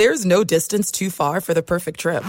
There's no distance too far for the perfect trip.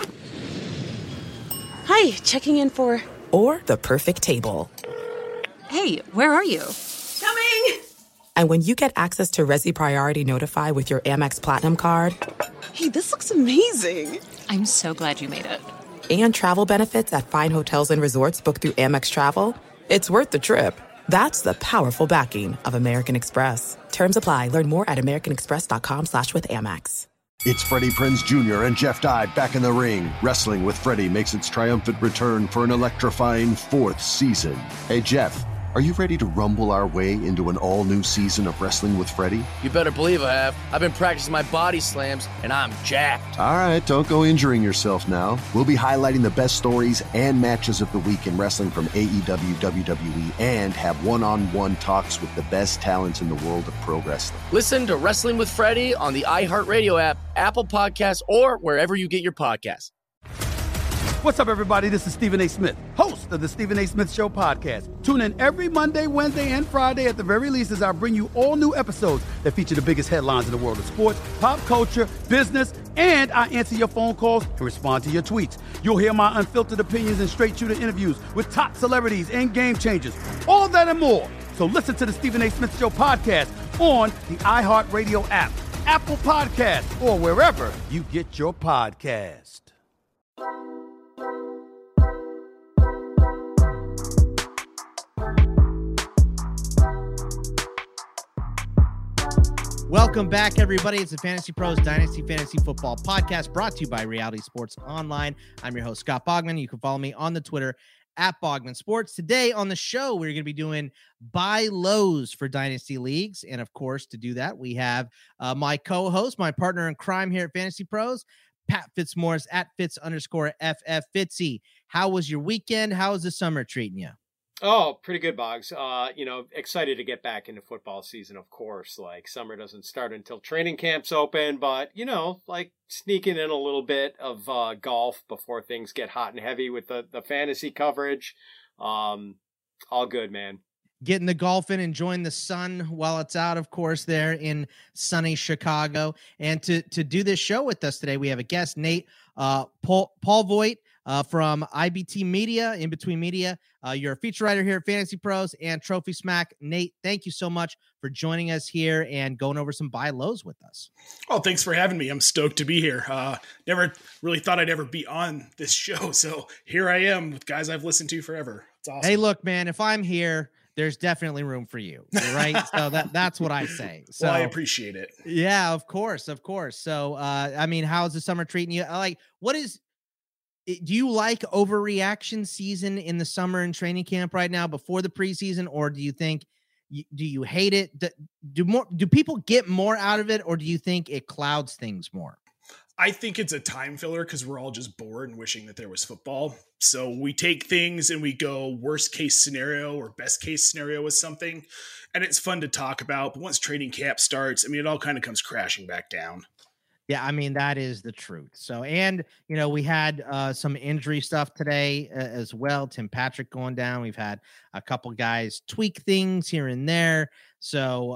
Hi, checking in for... Or the perfect table. Hey, where are you? Coming! And when you get access to Resi Priority Notify with your Amex Platinum card... Hey, this looks amazing. I'm so glad you made it. And travel benefits at fine hotels and resorts booked through Amex Travel, it's worth the trip. That's the powerful backing of American Express. Terms apply. Learn more at americanexpress.com/withAmex. It's Freddie Prinze Jr. and Jeff Dye back in the ring. Wrestling with Freddie makes its triumphant return for an electrifying 4th season. Hey, Jeff, are you ready to rumble our way into an all-new season of Wrestling with Freddie? You better believe I have. I've been practicing my body slams, and I'm jacked. All right, don't go injuring yourself now. We'll be highlighting the best stories and matches of the week in wrestling from AEW, WWE, and have one-on-one talks with the best talents in the world of pro wrestling. Listen to Wrestling with Freddie on the iHeartRadio app, Apple Podcasts, or wherever you get your podcasts. What's up, everybody? This is Stephen A. Smith, host of the Stephen A. Smith Show podcast. Tune in every Monday, Wednesday, and Friday at the very least as I bring you all new episodes that feature the biggest headlines in the world of sports, pop culture, business, and I answer your phone calls and respond to your tweets. You'll hear my unfiltered opinions and straight-shooter interviews with top celebrities and game changers. All that and more. So listen to the Stephen A. Smith Show podcast on the iHeartRadio app, Apple Podcasts, or wherever you get your podcast. Welcome back, everybody. It's the Fantasy Pros Dynasty Fantasy Football Podcast brought to you by Reality Sports Online. I'm your host, Scott Bogman. You can follow me on the Twitter at Bogman Sports. Today on the show, we're going to be doing buy lows for Dynasty Leagues. And of course, to do that, we have my co-host, my partner in crime here at Fantasy Pros, Pat Fitzmaurice at Fitz_FF. Fitzy, how was your weekend? How was the summer treating you? Oh, pretty good, Boggs. Excited to get back into football season, of course. Like, summer doesn't start until training camps open, but, sneaking in a little bit of golf before things get hot and heavy with the fantasy coverage. All good, man. Getting the golf in, enjoying the sun while it's out, of course, there in sunny Chicago. And to do this show with us today, we have a guest, Nate Paul Voigt. From IBT Media, In Between Media. You're a feature writer here at Fantasy Pros and Trophy Smack. Nate, thank you so much for joining us here and going over some buy lows with us. Oh, thanks for having me. I'm stoked to be here. Never really thought I'd ever be on this show. So here I am with guys I've listened to forever. It's awesome. Hey, look, man, if I'm here, there's definitely room for you, right? So that's what I say. So well, I appreciate it. Yeah, of course. So, how's the summer treating you? Do you like overreaction season in the summer and training camp right now before the preseason, or do you think do you hate it? Do people get more out of it, or do you think it clouds things more? I think it's a time filler because we're all just bored and wishing that there was football. So we take things and we go worst case scenario or best case scenario with something, and it's fun to talk about. But once training camp starts, it all kind of comes crashing back down. Yeah, that is the truth. So, and, we had some injury stuff today as well. Tim Patrick going down. We've had a couple guys tweak things here and there. So,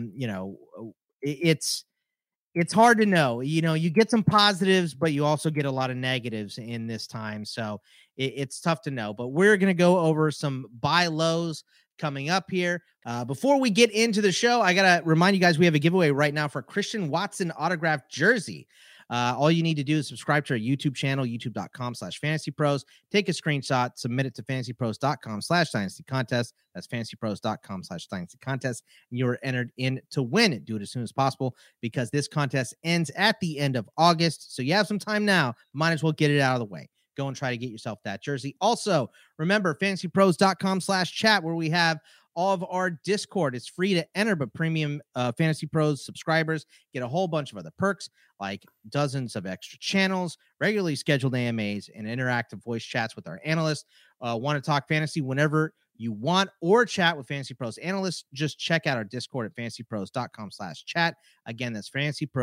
it's hard to know. You get some positives, but you also get a lot of negatives in this time. So it's tough to know. But we're going to go over some buy lows coming up here. Before we get into the show, I got to remind you guys, we have a giveaway right now for Christian Watson autographed jersey. All you need to do is subscribe to our YouTube channel, youtube.com/fantasypros. Take a screenshot, submit it to fantasypros.com/dynasty contest. That's fantasypros.com/dynasty contest. And you are entered in to win it. Do it as soon as possible because this contest ends at the end of August. So you have some time now. Might as well get it out of the way. Go and try to get yourself that jersey. Also, remember fantasypros.com/chat where we have all of our Discord. It's free to enter, but premium Fantasy Pros subscribers get a whole bunch of other perks like dozens of extra channels, regularly scheduled AMAs, and interactive voice chats with our analysts. Want to talk fantasy whenever you want or chat with Fantasy Pros analysts? Just check out our Discord at fantasypros.com/chat. Again, that's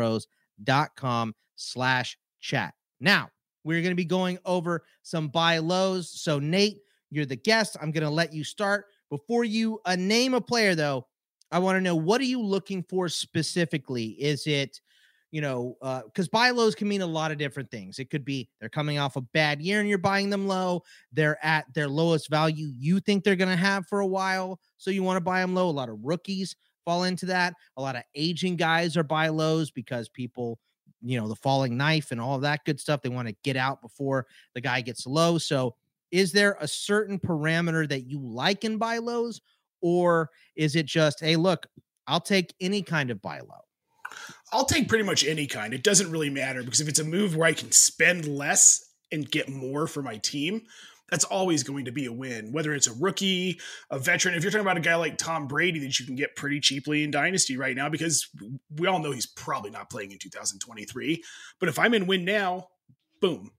fantasypros.com/chat. Now, we're going to be going over some buy lows. So, Nate, you're the guest. I'm going to let you start. Before you name a player, though, I want to know, what are you looking for specifically? Is it because buy lows can mean a lot of different things. It could be they're coming off a bad year and you're buying them low. They're at their lowest value you think they're going to have for a while, so you want to buy them low. A lot of rookies fall into that. A lot of aging guys are buy lows because people, the falling knife and all of that good stuff, they want to get out before the guy gets low. So is there a certain parameter that you like in buy lows, or is it just, hey, look, I'll take any kind of buy low? I'll take pretty much any kind. It doesn't really matter, because if it's a move where I can spend less and get more for my team, that's always going to be a win, whether it's a rookie, a veteran. If you're talking about a guy like Tom Brady that you can get pretty cheaply in Dynasty right now, because we all know he's probably not playing in 2023. But if I'm in win now, boom.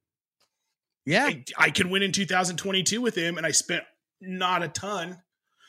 Yeah. I can win in 2022 with him, and I spent not a ton.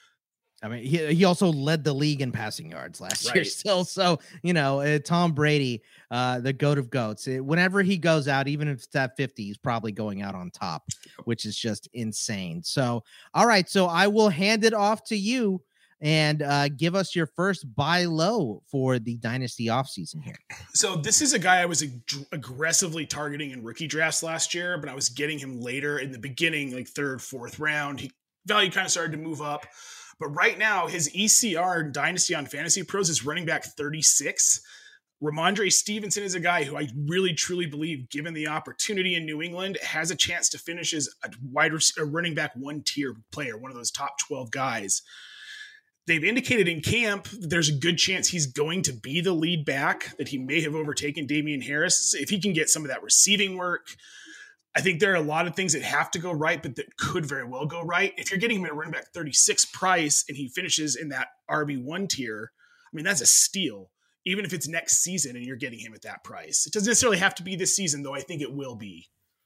I mean, he also led the league in passing yards last year still. So, Tom Brady, the GOAT of GOATs, whenever he goes out, even if it's at 50, he's probably going out on top, which is just insane. So, all right. So I will hand it off to you and give us your first buy low for the Dynasty offseason here. So this is a guy I was aggressively targeting in rookie drafts last year, but I was getting him later in the beginning, like third, fourth round. Value kind of started to move up. But right now, his ECR Dynasty on Fantasy Pros is running back 36. Ramondre Stevenson is a guy who I really, truly believe, given the opportunity in New England, has a chance to finish as a running back one-tier player, one of those top 12 guys. They've indicated in camp there's a good chance he's going to be the lead back, that he may have overtaken Damian Harris. If he can get some of that receiving work, I think there are a lot of things that have to go right, but that could very well go right. If you're getting him at a running back 36 price and he finishes in that RB1 tier, I mean, that's a steal, even if it's next season and you're getting him at that price. It doesn't necessarily have to be this season, though I think it will be.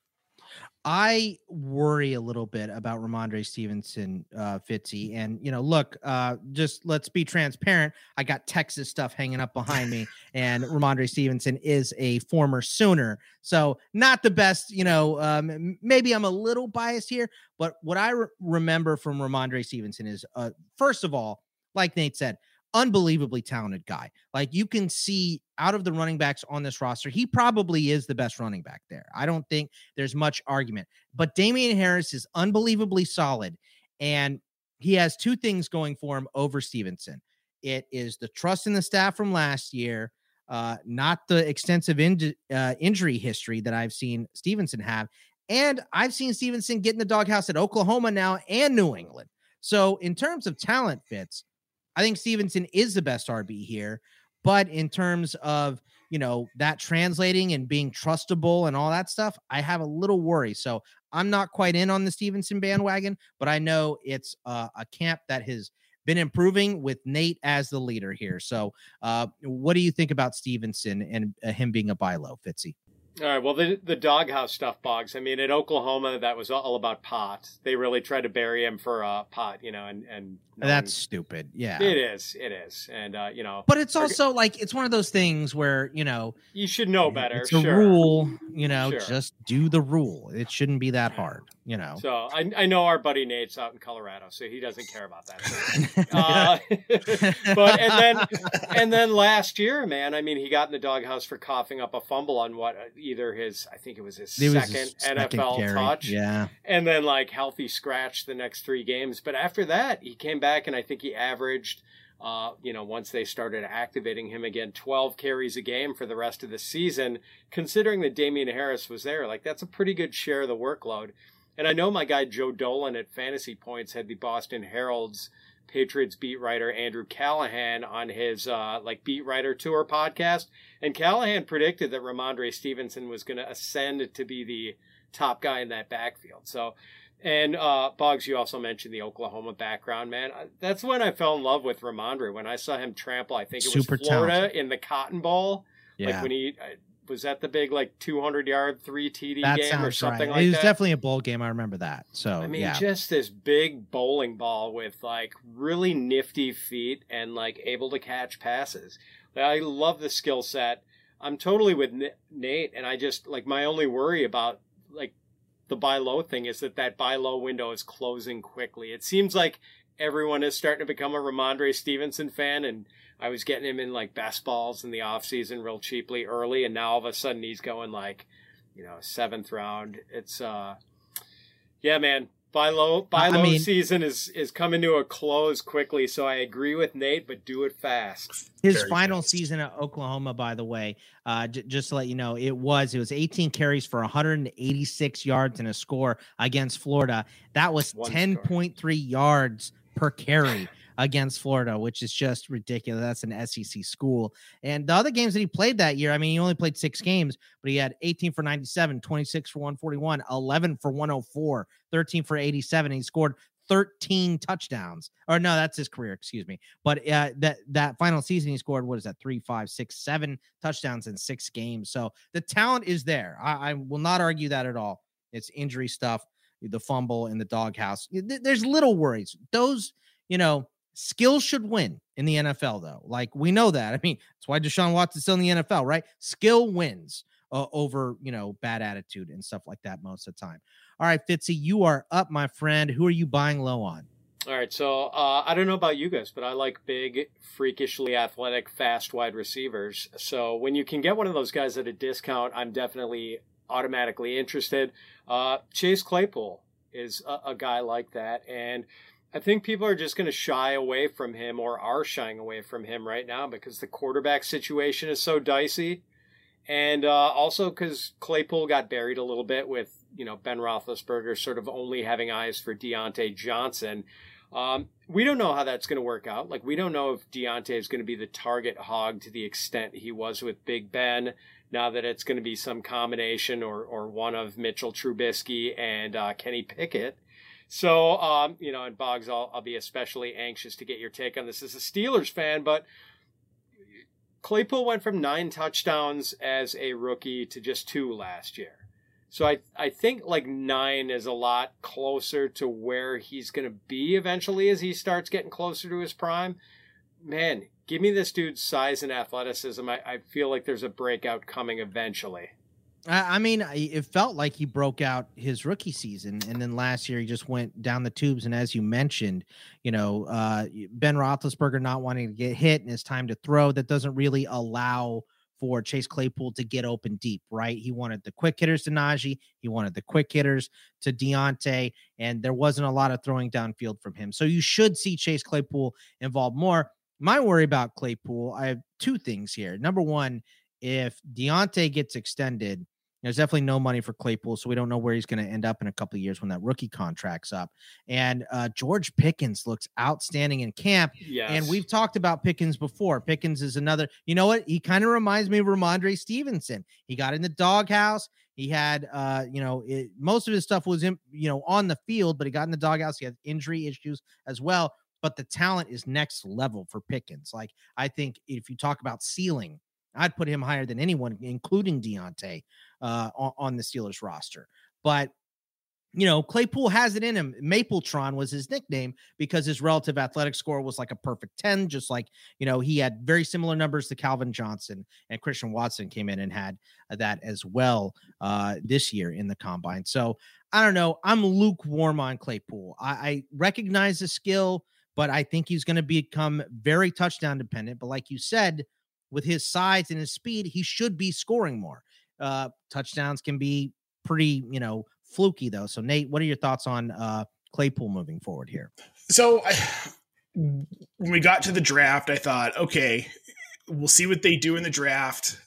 I worry a little bit about Ramondre Stevenson, Fitzy. And, look, just let's be transparent. I got Texas stuff hanging up behind me, and Ramondre Stevenson is a former Sooner. So not the best, maybe I'm a little biased here, but what I remember from Ramondre Stevenson is, first of all, like Nate said, unbelievably talented guy. Like, you can see out of the running backs on this roster, he probably is the best running back there. I don't think there's much argument, but Damian Harris is unbelievably solid. And he has two things going for him over Stevenson. It is the trust in the staff from last year, not the extensive injury history that I've seen Stevenson have. And I've seen Stevenson get in the doghouse at Oklahoma now and New England. So in terms of talent fits, I think Stevenson is the best RB here, but in terms of, that translating and being trustable and all that stuff, I have a little worry. So I'm not quite in on the Stevenson bandwagon, but I know it's a camp that has been improving with Nate as the leader here. So what do you think about Stevenson and him being a buy low, Fitzy? All right. Well, the doghouse stuff, Boggs. I mean, at Oklahoma, that was all about pot. They really tried to bury him for pot, and that's stupid. Yeah, it is. And, but it's also like, it's one of those things where, you should know better. It's a rule, just do the rule. It shouldn't be that hard, So I know our buddy Nate's out in Colorado, so he doesn't care about that. But, and then last year, man, I mean, he got in the doghouse for coughing up a fumble on I think it was his second NFL touch. Yeah. And then healthy scratch the next 3 games. But after that, he came back and I think he averaged, once they started activating him again, 12 carries a game for the rest of the season. Considering that Damian Harris was there, that's a pretty good share of the workload. And I know my guy Joe Dolan at Fantasy Points had the Boston Herald's Patriots beat writer Andrew Callahan on his beat writer tour podcast, and Callahan predicted that Ramondre Stevenson was going to ascend to be the top guy in that backfield. So, and Boggs, you also mentioned the Oklahoma background, man. That's when I fell in love with Ramondre, when I saw him trample. I think it was Florida talented in the Cotton Bowl, when he was that the big 200-yard 3 TD game or something like that? It was definitely a bowl game. I remember that. So I mean, just this big bowling ball with really nifty feet and able to catch passes. I love the skill set. I'm totally with Nate, and I just my only worry about the buy low thing is that buy low window is closing quickly. It seems like everyone is starting to become a Ramondre Stevenson fan, and I was getting him in like best balls in the offseason real cheaply early, and now all of a sudden he's going like, 7th round. It's yeah, man. Buy low season is coming to a close quickly. So I agree with Nate, but do it fast. His final season at Oklahoma, by the way, just to let you know, it was 18 carries for 186 yards and a score against Florida. That was 10.3 yards per carry against Florida, which is just ridiculous. That's an SEC school. And the other games that he played that year, I mean, he only played 6 games, but he had 18 for 97, 26 for 141, 11 for 104, 13 for 87. And he scored 13 touchdowns. Or no, that's his career, excuse me. But that final season, he scored, 3, 5, 6, 7 touchdowns in 6 games. So the talent is there. I will not argue that at all. It's injury stuff, the fumble in the doghouse. There's little worries. Those, skills should win in the NFL, though. Like, we know that. I mean, that's why Deshaun Watson's still in the NFL, right? Skill wins over, bad attitude and stuff like that most of the time. All right, Fitzy, you are up, my friend. Who are you buying low on? All right, so I don't know about you guys, but I like big, freakishly athletic, fast wide receivers. So when you can get one of those guys at a discount, I'm definitely automatically interested. Chase Claypool is a guy like that, and I think people are just going to shy away from him, or are shying away from him right now, because the quarterback situation is so dicey. And also because Claypool got buried a little bit with, Ben Roethlisberger sort of only having eyes for Deontay Johnson. We don't know how that's going to work out. Like, we don't know if Deontay is going to be the target hog to the extent he was with Big Ben, now that it's going to be some combination or one of Mitchell Trubisky and Kenny Pickett. So, and Boggs, I'll be especially anxious to get your take on this as a Steelers fan, but Claypool went from 9 touchdowns as a rookie to just 2 last year. So I think like 9 is a lot closer to where he's going to be eventually as he starts getting closer to his prime. Man, give me this dude's size and athleticism. I feel like there's a breakout coming eventually. I mean, it felt like he broke out his rookie season, and then last year he just went down the tubes. And as you mentioned, Ben Roethlisberger not wanting to get hit and it's time to throw, that doesn't really allow for Chase Claypool to get open deep, right? He wanted the quick hitters to Najee. He wanted the quick hitters to Deontay, and there wasn't a lot of throwing downfield from him. So you should see Chase Claypool involved more. My worry about Claypool, I have 2 things here. Number one, if Deontay gets extended, there's definitely no money for Claypool, so we don't know where he's going to end up in a couple of years when that rookie contract's up. And George Pickens looks outstanding in camp. Yes. And we've talked about Pickens before. Pickens is another, you know what? He kind of reminds me of Ramondre Stevenson. He got in the doghouse. He had, most of his stuff was on the field, but he got in the doghouse. He had injury issues as well. But the talent is next level for Pickens. Like, I think if you talk about ceiling, I'd put him higher than anyone, including Deontay, on the Steelers roster. But, Claypool has it in him. Mapletron was his nickname because his relative athletic score was like a perfect 10, just like, he had very similar numbers to Calvin Johnson, and Christian Watson came in and had that as well this year in the combine. So I don't know. I'm lukewarm on Claypool. I recognize the skill, but I think he's going to become very touchdown dependent. But like you said, with his size and his speed, he should be scoring more. Touchdowns can be pretty, fluky though. So Nate, what are your thoughts on Claypool moving forward here? So when we got to the draft, I thought, okay, we'll see what they do in the draft.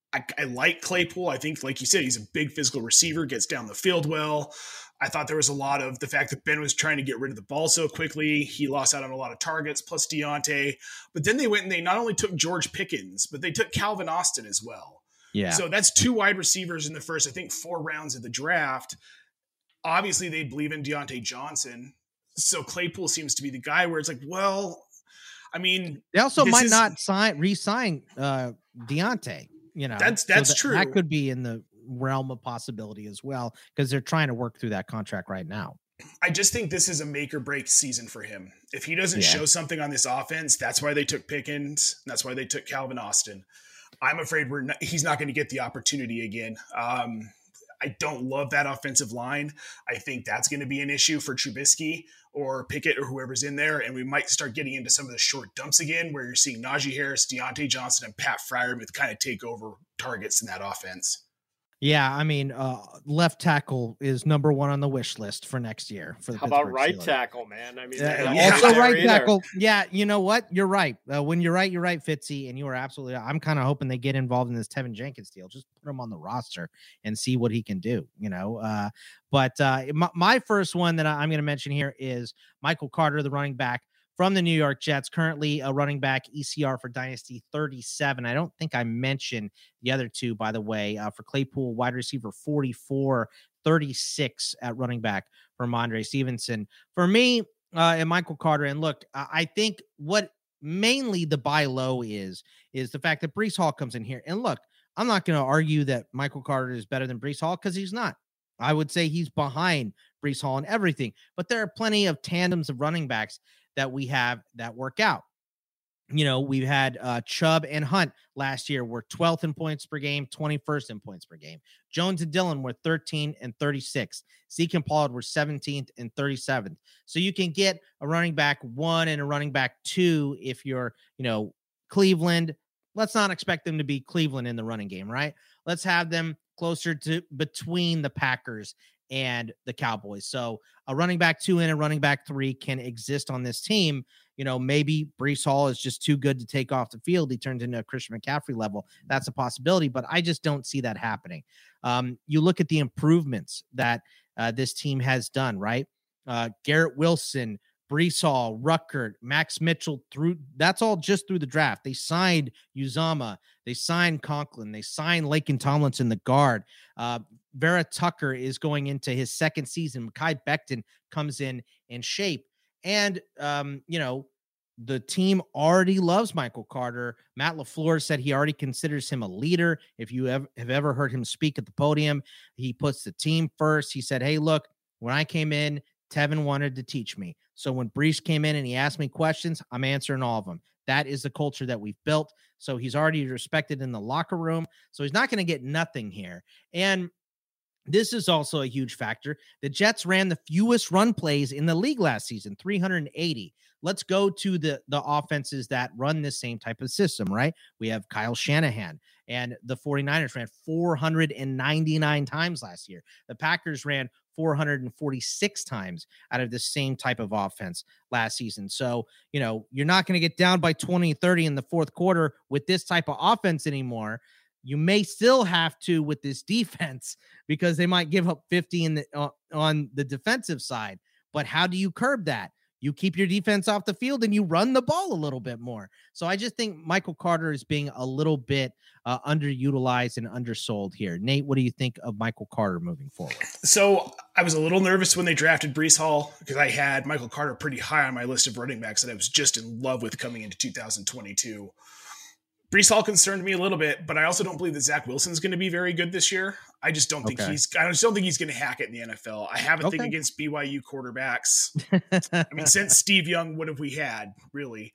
I like Claypool. I think, like you said, he's a big physical receiver, gets down the field well. I thought there was a lot of the fact that Ben was trying to get rid of the ball so quickly. He lost out on a lot of targets, plus Deontay. But then they went and they not only took George Pickens, but they took Calvin Austin as well. Yeah. So that's 2 wide receivers in the first, I think, 4 rounds of the draft. Obviously, they believe in Deontay Johnson. So Claypool seems to be the guy where it's like, well, I mean, they also might not re-sign Deontay. That's true. That could be in the realm of possibility as well, because they're trying to work through that contract right now. I just think this is a make or break season for him. If he doesn't show something on this offense, that's why they took Pickens. That's why they took Calvin Austin. I'm afraid he's not going to get the opportunity again. I don't love that offensive line. I think that's going to be an issue for Trubisky or Pickett or whoever's in there. And we might start getting into some of the short dumps again, where you're seeing Najee Harris, Deontay Johnson, and Pat Freiermuth kind of take over targets in that offense. Yeah, I mean, left tackle is number one on the wish list for next year. For the How about Pittsburgh right Steelers. tackle, man? I mean, also right tackle. Yeah, you know what? You're right. When you're right, Fitzy, and you are absolutely. I'm kind of hoping they get involved in this Tevin Jenkins deal. Just put him on the roster and see what he can do. But my first one that I'm going to mention here is Michael Carter, the running back from the New York Jets, currently a running back ECR for Dynasty 37. I don't think I mentioned the other two, by the way, for Claypool, wide receiver 44, 36 at running back for Mondre Stevenson. For me, and Michael Carter, and look, I think what mainly the buy low is the fact that Breece Hall comes in here. And look, I'm not going to argue that Michael Carter is better than Breece Hall, because he's not. I would say he's behind Breece Hall in everything, but there are plenty of tandems of running backs that we have that work out. We've had Chubb and Hunt last year were 12th in points per game, 21st in points per game. Jones and Dillon were 13 and 36. Zeke and Pollard were 17th and 37th. So you can get a running back 1 and a running back 2 if you're, Cleveland. Let's not expect them to be Cleveland in the running game, right? Let's have them closer to between the Packers and the Cowboys. So a running back 2 and a running back 3 can exist on this team. Maybe Breece Hall is just too good to take off the field. He turns into a Christian McCaffrey level. That's a possibility, but I just don't see that happening. You look at the improvements that this team has done, right? Garrett Wilson, Breece Hall, Ruckert, Max Mitchell, that's all just through the draft. They signed Uzama, they signed Conklin, they signed Laken Tomlinson, the guard. Vera Tucker is going into his second season. Mekhi Becton comes in shape. And, the team already loves Michael Carter. Matt LaFleur said he already considers him a leader. If you have ever heard him speak at the podium, he puts the team first. He said, hey, look, when I came in, Tevin wanted to teach me. So when Breece came in and he asked me questions, I'm answering all of them. That is the culture that we've built. So he's already respected in the locker room. So he's not going to get nothing here. And this is also a huge factor. The Jets ran the fewest run plays in the league last season, 380. Let's go to the offenses that run this same type of system, right? We have Kyle Shanahan, and the 49ers ran 499 times last year. The Packers ran 446 times out of the same type of offense last season. So, you're not going to get down by 20, 30 in the fourth quarter with this type of offense anymore. You may still have to with this defense, because they might give up 50 on the defensive side. But how do you curb that? You keep your defense off the field and you run the ball a little bit more. So I just think Michael Carter is being a little bit underutilized and undersold here. Nate, what do you think of Michael Carter moving forward? So I was a little nervous when they drafted Breece Hall, because I had Michael Carter pretty high on my list of running backs that I was just in love with coming into 2022. Breece Hall concerned me a little bit, but I also don't believe that Zach Wilson's going to be very good this year. I just don't think he's going to hack it in the NFL. I have a thing against BYU quarterbacks. I mean, since Steve Young, what have we had, really?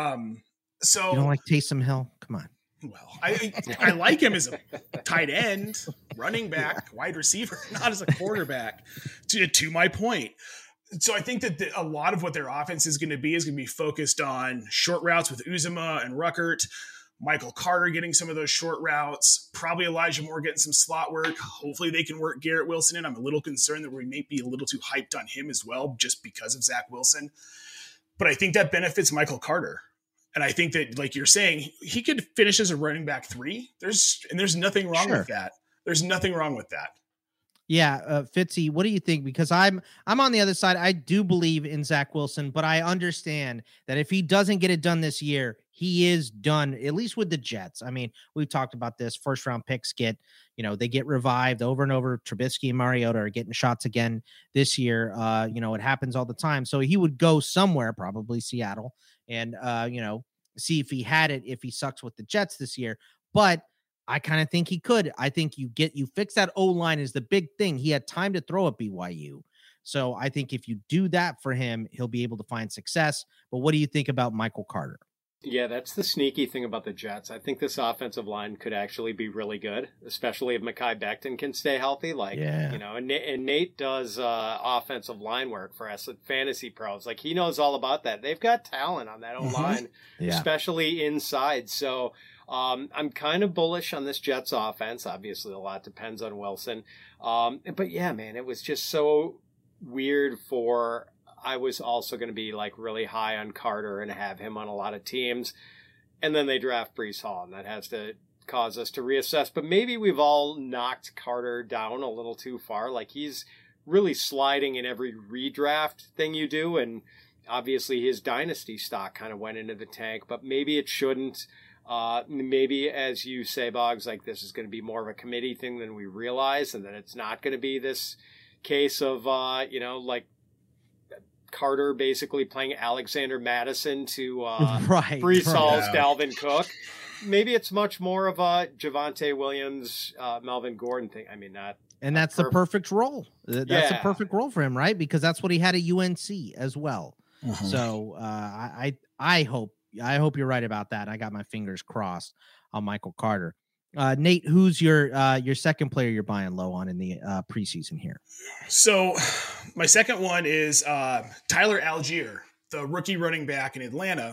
So you don't like Taysom Hill? Come on. Well, I like him as a tight end, running back, wide receiver, not as a quarterback, to my point. So I think that a lot of what their offense is going to be focused on short routes with Uzama and Ruckert, Michael Carter getting some of those short routes, probably Elijah Moore getting some slot work. Hopefully they can work Garrett Wilson in. I'm a little concerned that we may be a little too hyped on him as well, just because of Zach Wilson. But I think that benefits Michael Carter. And I think that, like you're saying, he could finish as a running back 3. There's nothing wrong with that. There's nothing wrong with that. Yeah, Fitzy, what do you think? Because I'm on the other side. I do believe in Zach Wilson, but I understand that if he doesn't get it done this year, he is done, at least with the Jets. I mean, we've talked about this. First round picks they get revived over and over. Trubisky and Mariota are getting shots again this year. It happens all the time. So he would go somewhere, probably Seattle, and see if he had it, if he sucks with the Jets this year. But I kind of think he could. I think you fix that O-line is the big thing. He had time to throw at BYU. So I think if you do that for him, he'll be able to find success. But what do you think about Michael Carter? Yeah, that's the sneaky thing about the Jets. I think this offensive line could actually be really good, especially if Mekhi Becton can stay healthy. And Nate does offensive line work for us at Fantasy Pros. Like, he knows all about that. They've got talent on that O-line, especially inside. So I'm kind of bullish on this Jets offense. Obviously, a lot depends on Wilson. But yeah, man, it was just so weird I was also going to be like really high on Carter and have him on a lot of teams. And then they draft Breece Hall, and that has to cause us to reassess. But maybe we've all knocked Carter down a little too far. Like, he's really sliding in every redraft thing you do. And obviously his dynasty stock kind of went into the tank, but maybe it shouldn't. Maybe, as you say, Boggs, like, this is going to be more of a committee thing than we realize, and that it's not going to be this case of, like, Carter basically playing Alexander Madison to Breece Hall's Dalvin Cook. Maybe it's much more of a Javonte Williams, Melvin Gordon thing. I mean, that's the perfect role. That's a perfect role for him, right? Because that's what he had at UNC as well. Mm-hmm. So I hope you're right about that. I got my fingers crossed on Michael Carter. Nate, who's your second player you're buying low on in the preseason here? So my second one is Tyler Algier, the rookie running back in Atlanta.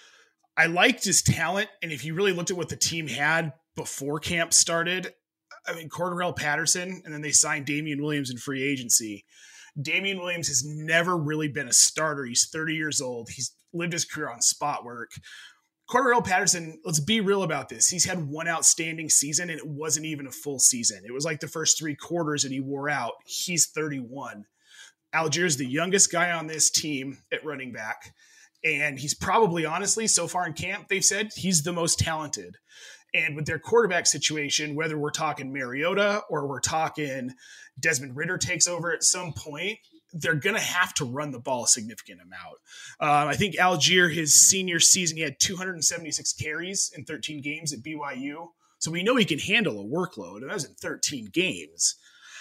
I liked his talent, and if you really looked at what the team had before camp started, I mean, Cordarrelle Patterson, and then they signed Damian Williams in free agency. Damian Williams has never really been a starter. He's 30 years old. He's lived his career on spot work. Cordarrelle Patterson, let's be real about this. He's had one outstanding season, and it wasn't even a full season. It was like the first 3 quarters, and he wore out. He's 31. Algier's the youngest guy on this team at running back, and he's probably, honestly, so far in camp, they've said he's the most talented. And with their quarterback situation, whether we're talking Mariota or we're talking Desmond Ridder takes over at some point, they're going to have to run the ball a significant amount. I think Algier, his senior season, he had 276 carries in 13 games at BYU. So we know he can handle a workload, and that was in 13 games.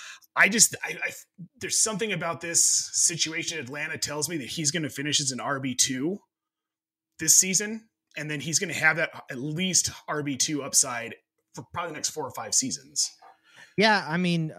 There's something about this situation. Atlanta tells me that he's going to finish as an RB2 this season, and then he's going to have that at least RB2 upside for probably the next 4 or 5 seasons. Yeah, I mean,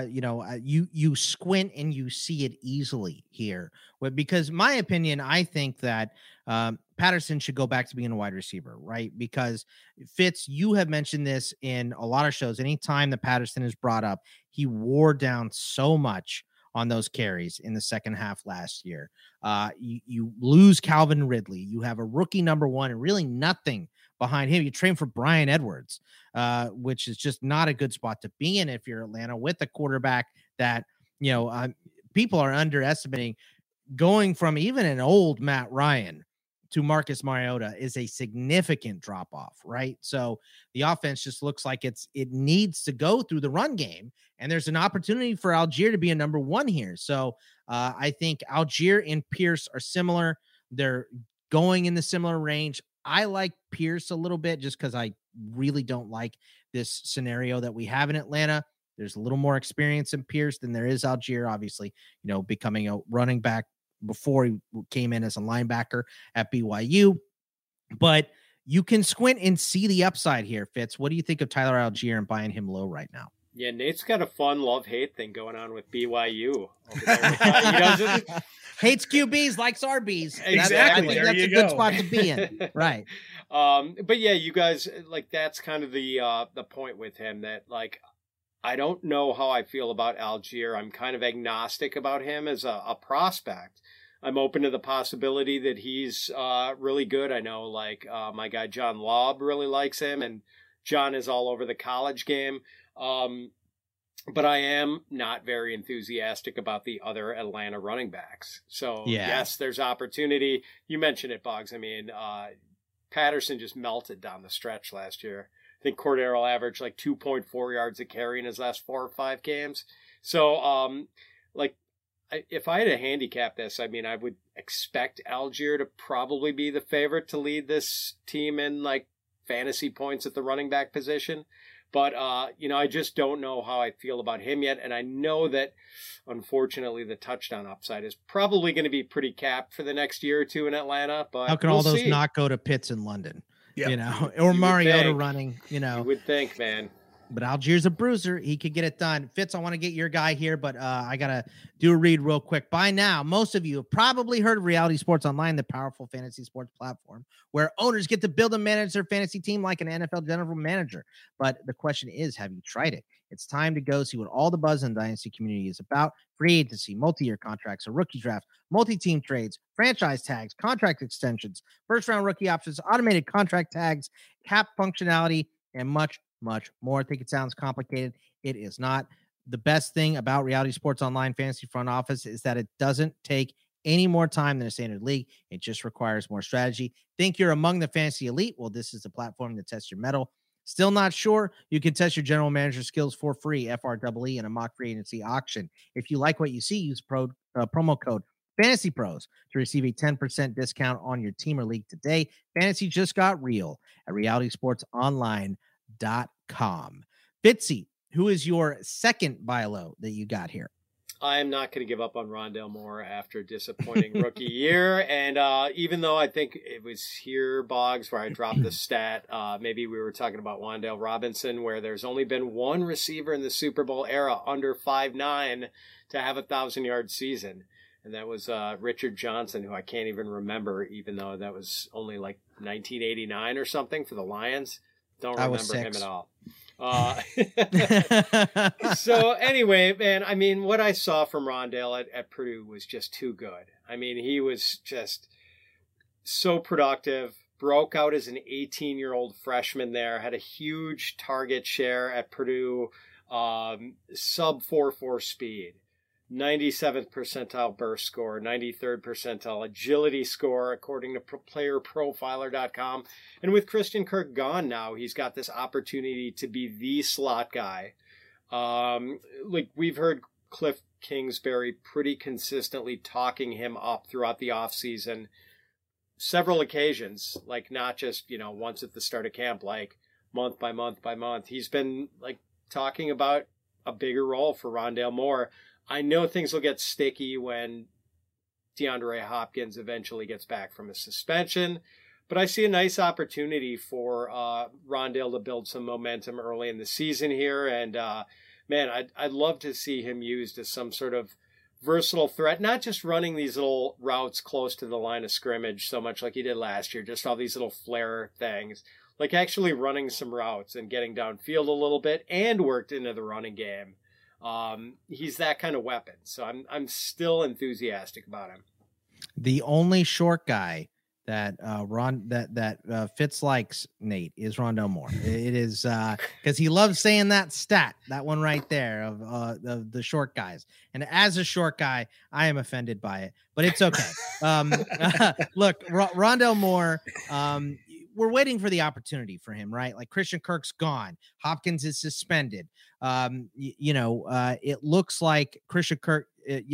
you squint and you see it easily here. Because my opinion, I think that Patterson should go back to being a wide receiver, right? Because Fitz, you have mentioned this in a lot of shows. Anytime that Patterson is brought up, he wore down so much on those carries in the second half last year. You lose Calvin Ridley. You have a rookie number 1 and really nothing behind him. You train for Brian Edwards, which is just not a good spot to be in if you're Atlanta, with a quarterback that, people are underestimating. Going from even an old Matt Ryan to Marcus Mariota is a significant drop off, right? So the offense just looks like it needs to go through the run game, and there's an opportunity for Algier to be a number 1 here. So I think Algier and Pierce are similar. They're going in the similar range. I like Pierce a little bit just because I really don't like this scenario that we have in Atlanta. There's a little more experience in Pierce than there is Algier, obviously, becoming a running back before he came in as a linebacker at BYU. But you can squint and see the upside here, Fitz. What do you think of Tyler Algier and buying him low right now? Yeah, Nate's got a fun love-hate thing going on with BYU. Over there. Hates QBs, likes RBs. Exactly. That's a good spot to be in. Right. But yeah, you guys, like, that's kind of the point with him, that, like, I don't know how I feel about Algier. I'm kind of agnostic about him as a prospect. I'm open to the possibility that he's really good. I know, like, my guy John Laub really likes him, and John is all over the college game. But I am not very enthusiastic about the other Atlanta running backs. So, yes, there's opportunity. You mentioned it, Boggs. I mean, Patterson just melted down the stretch last year. I think Cordarrelle averaged like 2.4 yards a carry in his last 4 or 5 games. So, if I had to handicap this, I mean, I would expect Algier to probably be the favorite to lead this team in, like, fantasy points at the running back position. But, I just don't know how I feel about him yet. And I know that, unfortunately, the touchdown upside is probably going to be pretty capped for the next year or two in Atlanta. But how can all those not go to Pitts in London? Yeah. Or Mariota running, You would think, man. But Algiers a bruiser. He could get it done. Fitz, I want to get your guy here, but I got to do a read real quick. By now, most of you have probably heard of Reality Sports Online, the powerful fantasy sports platform where owners get to build and manage their fantasy team like an NFL general manager. But the question is, have you tried it? It's time to go see what all the buzz in the Dynasty community is about. Free agency, multi-year contracts, a rookie draft, multi-team trades, franchise tags, contract extensions, first-round rookie options, automated contract tags, cap functionality, and much more. I think it sounds complicated. It is not. The best thing about Reality Sports Online Fantasy Front Office is that it doesn't take any more time than a standard league. It just requires more strategy. Think you're among the fantasy elite? Well, this is the platform to test your mettle. Still not sure? You can test your general manager skills for free, FREE, in a mock free agency auction. If you like what you see, use promo code Fantasy Pros to receive a 10% discount on your team or league today. Fantasy just got real at realitysportsonline.com. Fitzy, who is your second buy low that you got here? I am not going to give up on Rondale Moore after a disappointing rookie year. And even though I think it was here, Boggs, where I dropped the stat, maybe we were talking about Wan'Dale Robinson, where there's only been one receiver in the Super Bowl era under 5'9" to have 1,000-yard season. And that was Richard Johnson, who I can't even remember, even though that was only like 1989 or something for the Lions. Don't remember him at all. So anyway, man, I mean, what I saw from Rondale at Purdue was just too good. I mean, he was just so productive, broke out as an 18-year-old freshman there, had a huge target share at Purdue, sub 4.4 speed. 97th percentile burst score, 93rd percentile agility score, according to playerprofiler.com. And with Christian Kirk gone now, he's got this opportunity to be the slot guy. Like we've heard Cliff Kingsbury pretty consistently talking him up throughout the offseason, several occasions, like not just, once at the start of camp, like month by month by month. He's been like talking about a bigger role for Rondale Moore. I know things will get sticky when DeAndre Hopkins eventually gets back from his suspension, but I see a nice opportunity for Rondale to build some momentum early in the season here. And man, I'd love to see him used as some sort of versatile threat, not just running these little routes close to the line of scrimmage so much like he did last year, just all these little flare things, like actually running some routes and getting downfield a little bit and worked into the running game. He's that kind of weapon. So I'm still enthusiastic about him. The only short guy that Fitz likes, Nate, is Rondale Moore. It is because he loves saying that stat, that one right there of the short guys. And as a short guy, I am offended by it, but it's okay. Look, Rondale Moore, we're waiting for the opportunity for him, right? Like Christian Kirk's gone. Hopkins is suspended. It looks like Christian Kirk,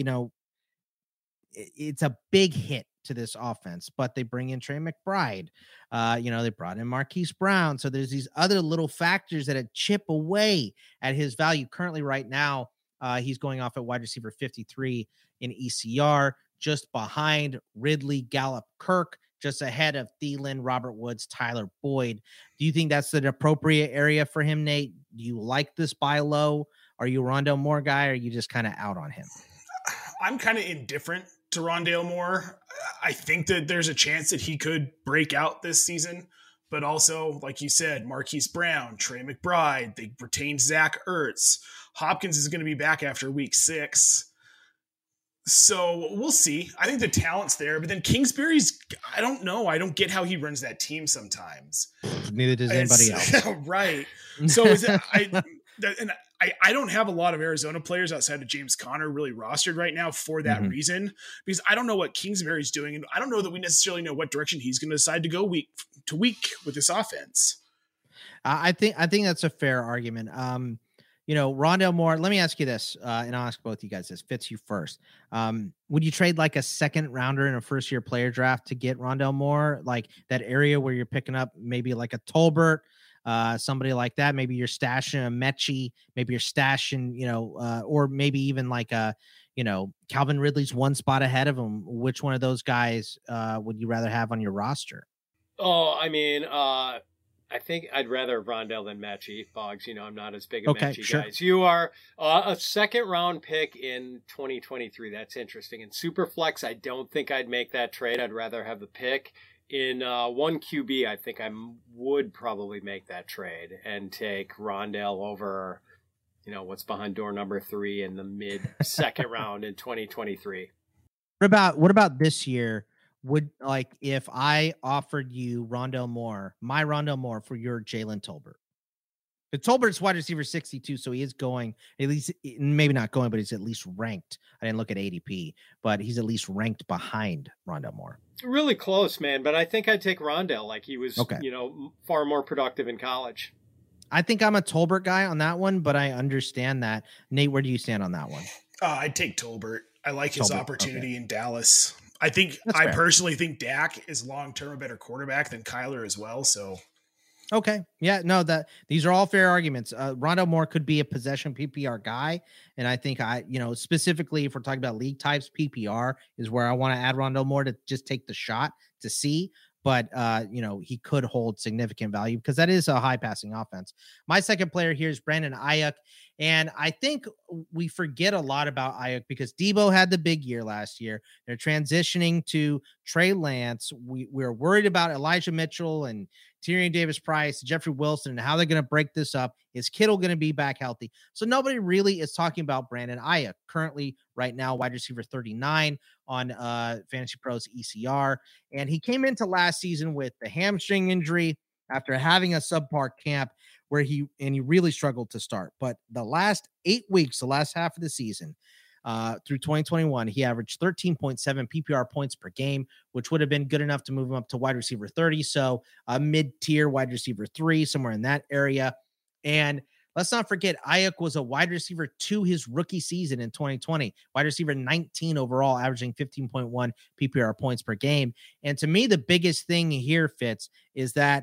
it's a big hit to this offense, but they bring in Trey McBride. They brought in Marquise Brown. So there's these other little factors that chip away at his value. Currently right now, he's going off at wide receiver 53 in ECR, just behind Ridley, Gallup, Kirk, just ahead of Thielen, Robert Woods, Tyler Boyd. Do you think that's an appropriate area for him, Nate? Do you like this buy low? Are you a Rondale Moore guy, or are you just kind of out on him? I'm kind of indifferent to Rondale Moore. I think that there's a chance that he could break out this season, but also, like you said, Marquise Brown, Trey McBride, they retained Zach Ertz. Hopkins is going to be back after week 6. So we'll see. I think the talent's there, but then Kingsbury's, I don't know. I don't get how he runs that team sometimes. Neither does anybody else. Right. So I don't have a lot of Arizona players outside of James Conner really rostered right now for that reason, because I don't know what Kingsbury's doing. And I don't know that we necessarily know what direction he's going to decide to go week to week with this offense. I think that's a fair argument. Rondale Moore, let me ask you this, and I'll ask both you guys this. Fits you first. Would you trade like a second rounder in a first year player draft to get Rondale Moore? Like that area where you're picking up maybe like a Tolbert, somebody like that. Maybe you're stashing a Mechie, maybe you're stashing, or maybe even like Calvin Ridley's one spot ahead of him. Which one of those guys would you rather have on your roster? Oh, I mean, I think I'd rather Rondale than Mechie, Boggs. I'm not as big a Mechie sure. guy. You are a second round pick in 2023. That's interesting. In Superflex, I don't think I'd make that trade. I'd rather have the pick. In 1 QB, I think I would probably make that trade and take Rondale over, what's behind door number 3 in the mid second round in 2023. What about this year? Would, like, if I offered you Rondale Moore, my Rondale Moore for your Jalen Tolbert? The Tolbert's wide receiver 62, so he is going, at least, maybe not going, but he's at least ranked. I didn't look at ADP, but he's at least ranked behind Rondale Moore. Really close, man, but I think I'd take Rondale. Like, he was, far more productive in college. I think I'm a Tolbert guy on that one, but I understand that. Nate, where do you stand on that one? I'd take Tolbert. I like his opportunity in Dallas. I fair. Personally think Dak is long-term a better quarterback than Kyler as well. So, okay. Yeah, no, these are all fair arguments. Rondale Moore could be a possession PPR guy. And I think specifically if we're talking about league types, PPR is where I want to add Rondale Moore to just take the shot to see. But, he could hold significant value because that is a high passing offense. My second player here is Brandon Ayuk. And I think we forget a lot about Ayuk because Debo had the big year last year. They're transitioning to Trey Lance. We're worried about Elijah Mitchell and Tyrion Davis-Price, Jeffrey Wilson, and how they're going to break this up. Is Kittle going to be back healthy? So nobody really is talking about Brandon Ayuk. Currently, right now, wide receiver 39 on Fantasy Pros ECR. And he came into last season with the hamstring injury after having a subpar camp where he really struggled to start. But the last 8 weeks, the last half of the season, through 2021, he averaged 13.7 PPR points per game, which would have been good enough to move him up to wide receiver 30. So a mid-tier wide receiver 3, somewhere in that area. And let's not forget, Ayuk was a wide receiver 2 his rookie season in 2020, wide receiver 19 overall, averaging 15.1 PPR points per game. And to me, the biggest thing here, Fitz, is that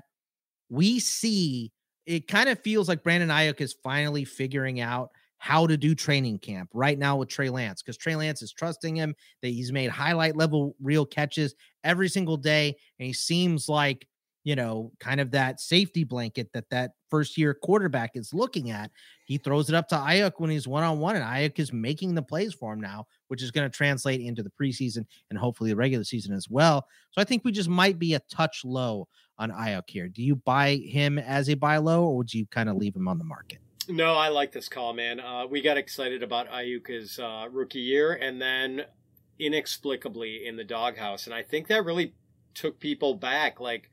we see, it kind of feels like Brandon Ayuk is finally figuring out how to do training camp right now with Trey Lance, because Trey Lance is trusting him, that he's made highlight level real catches every single day. And he seems like, kind of that safety blanket that first year quarterback is looking at. He throws it up to Ayuk when he's one-on-one, and Ayuk is making the plays for him now, which is going to translate into the preseason and hopefully the regular season as well. So I think we just might be a touch low on Ayuk here. Do you buy him as a buy low, or would you kind of leave him on the market? No, I like this call, man. We got excited about Ayuk's rookie year, and then inexplicably in the doghouse. And I think that really took people back. Like,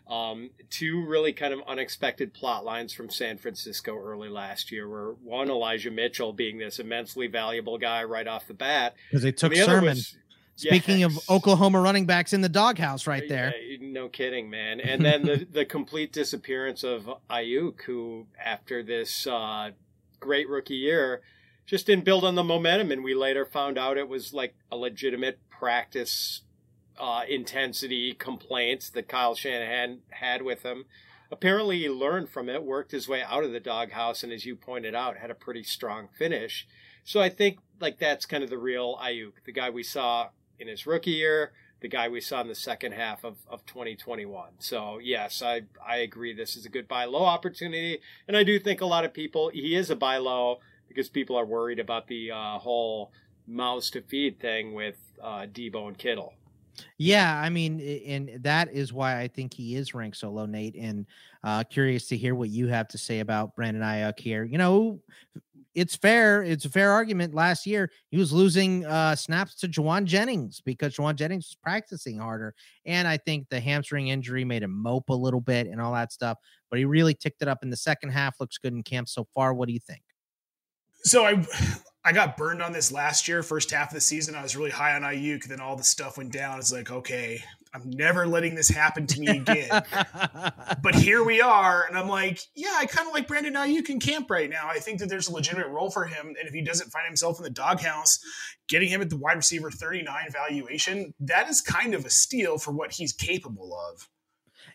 2 really kind of unexpected plot lines from San Francisco early last year were, one, Elijah Mitchell being this immensely valuable guy right off the bat. Because they took Sermon. Speaking of Oklahoma running backs in the doghouse right there. No kidding, man. And then the complete disappearance of Ayuk, who after this great rookie year just didn't build on the momentum. And we later found out it was like a legitimate practice intensity complaints that Kyle Shanahan had with him. Apparently he learned from it, worked his way out of the doghouse, and as you pointed out, had a pretty strong finish. So I think like that's kind of the real Ayuk, the guy we saw in his rookie year, the guy we saw in the second half of 2021. So yes, I agree this is a good buy low opportunity. And I do think a lot of people, he is a buy low because people are worried about the whole mouths to feed thing with Debo and Kittle. Yeah, I mean, and that is why I think he is ranked so low, Nate. And curious to hear what you have to say about Brandon Ayuk here. It's fair. It's a fair argument. Last year, he was losing snaps to Juwan Jennings because Juwan Jennings was practicing harder. And I think the hamstring injury made him mope a little bit and all that stuff. But he really ticked it up in the second half. Looks good in camp so far. What do you think? So I got burned on this last year, first half of the season. I was really high on Ayuk. Then all the stuff went down. It's like, okay, I'm never letting this happen to me again. But here we are. And I'm like, yeah, I kind of like Brandon Ayuk in camp right now. I think that there's a legitimate role for him. And if he doesn't find himself in the doghouse, getting him at the wide receiver 39 valuation, that is kind of a steal for what he's capable of.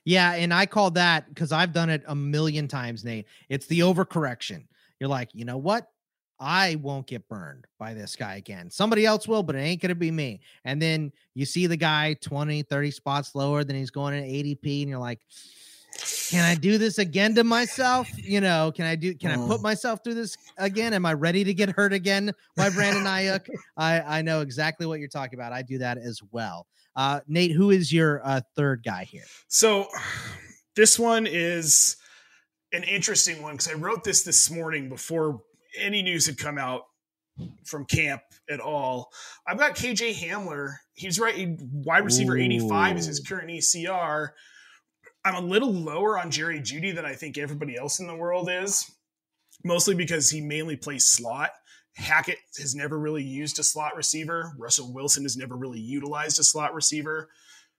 Yeah, and I call that, because I've done it a million times, Nate. It's the overcorrection. You're like, you know what? I won't get burned by this guy again. Somebody else will, but it ain't going to be me. And then you see the guy 20, 30 spots lower than he's going in ADP, and you're like, can I do this again to myself? You know, can I put myself through this again? Am I ready to get hurt again by Brandon Ayuk? I know exactly what you're talking about. I do that as well. Nate, who is your third guy here? So this one is an interesting one, because I wrote this morning before any news had come out from camp at all. I've got KJ Hamler. He's wide receiver 85 is his current ECR. I'm a little lower on Jerry Jeudy than I think everybody else in the world is, mostly because he mainly plays slot. Hackett has never really used a slot receiver. Russell Wilson has never really utilized a slot receiver.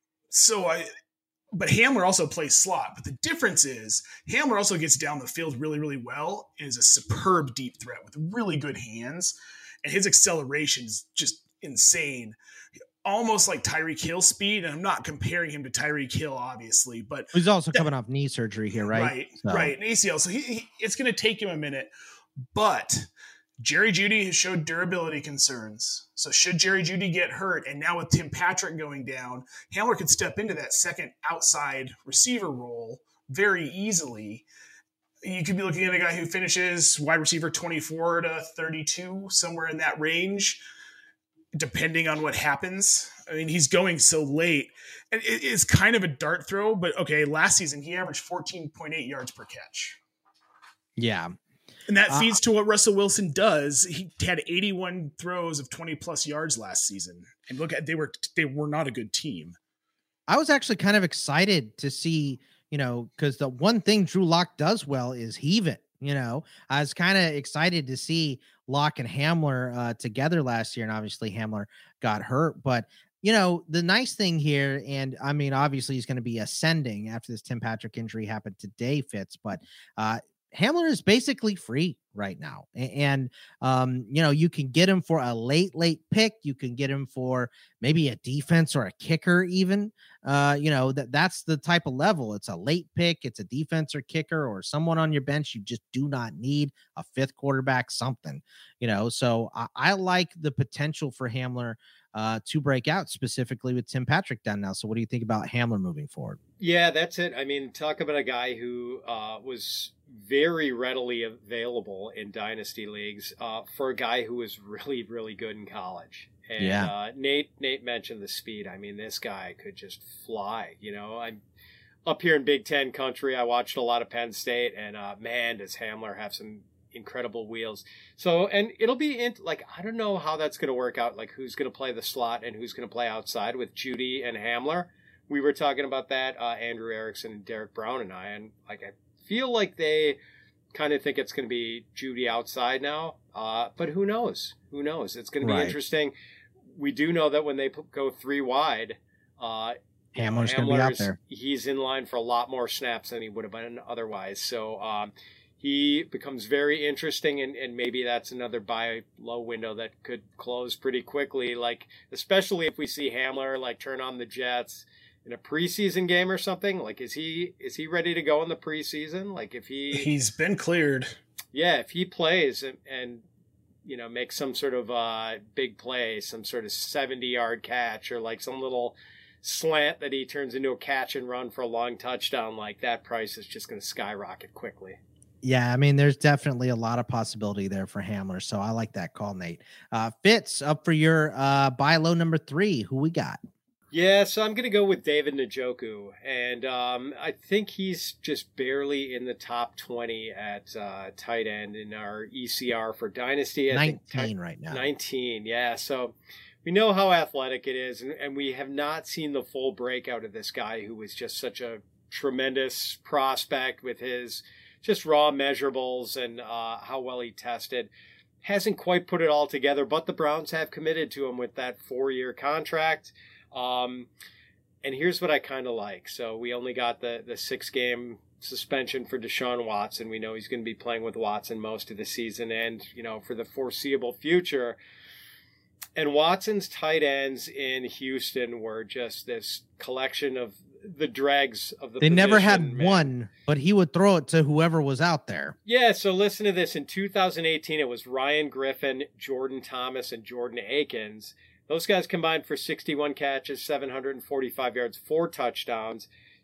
But Hamler also plays slot. But the difference is Hamler also gets down the field really, really well and is a superb deep threat with really good hands. And his acceleration is just insane. Almost like Tyreek Hill speed. And I'm not comparing him to Tyreek Hill, obviously, but he's also coming off knee surgery here, right? Right. An ACL. So it's going to take him a minute. But Jerry Jeudy has showed durability concerns. So should Jerry Jeudy get hurt, and now with Tim Patrick going down, Hamler could step into that second outside receiver role very easily. You could be looking at a guy who finishes wide receiver 24 to 32, somewhere in that range, depending on what happens. I mean, he's going so late. And it is kind of a dart throw, but okay, last season he averaged 14.8 yards per catch. Yeah. And that feeds to what Russell Wilson does. He had 81 throws of 20-plus yards last season. And look at they were not a good team. I was actually kind of excited to see, because the one thing Drew Lock does well is heave it. I was kind of excited to see Lock and Hamler together last year. And obviously Hamler got hurt. But, the nice thing here, and I mean, obviously he's going to be ascending after this Tim Patrick injury happened today, Fitz, but Hamler is basically free right now. And, you can get him for a late pick. You can get him for maybe a defense or a kicker even. That's the type of level. It's a late pick. It's a defense or kicker or someone on your bench. You just do not need a fifth quarterback, something, So I like the potential for Hamler to break out, specifically with Tim Patrick down now. So what do you think about Hamler moving forward? Yeah, that's it. I mean, talk about a guy who was very readily available in dynasty leagues for a guy who was really, really good in college. And Nate mentioned the speed. I mean, this guy could just fly. I'm up here in Big Ten country. I watched a lot of Penn State, and man, does Hamler have some incredible wheels. So, and it'll be I don't know how that's going to work out, like who's going to play the slot and who's going to play outside with Jeudy and Hamler. We were talking about that, Andrew Erickson and Derek Brown and I feel like they kind of think it's going to be Jeudy outside now. But who knows? It's going to be interesting. We do know that when they go three wide, Hamler's going to be out there. He's in line for a lot more snaps than he would have been otherwise. So, he becomes very interesting, and maybe that's another buy low window that could close pretty quickly. Like, especially if we see Hamler turn on the Jets in a preseason game or something. Like, is he ready to go in the preseason? Like, if he's been cleared. Yeah, if he plays and makes some sort of big play, some sort of 70-yard catch, or some little slant that he turns into a catch and run for a long touchdown, that price is just going to skyrocket quickly. Yeah, I mean, there's definitely a lot of possibility there for Hamler, so I like that call, Nate. Fitz, up for your buy low number 3. Who we got? Yeah, so I'm going to go with David Njoku, and I think he's just barely in the top 20 at tight end in our ECR for Dynasty. 19 right now. 19, yeah. So we know how athletic it is, and we have not seen the full breakout of this guy who was just such a tremendous prospect with his just raw measurables and how well he tested. Hasn't quite put it all together, but the Browns have committed to him with that 4-year contract. And here's what I kind of like. So we only got the 6-game suspension for Deshaun Watson. We know he's going to be playing with Watson most of the season and, for the foreseeable future. And Watson's tight ends in Houston were just this collection of the dregs of the They never had position, man. one, but he would throw it to whoever was out there. Yeah, so listen to this. In 2018, it was Ryan Griffin, Jordan Thomas, and Jordan Akins. Those guys combined for 61 catches, 745 yards, 4 touchdowns.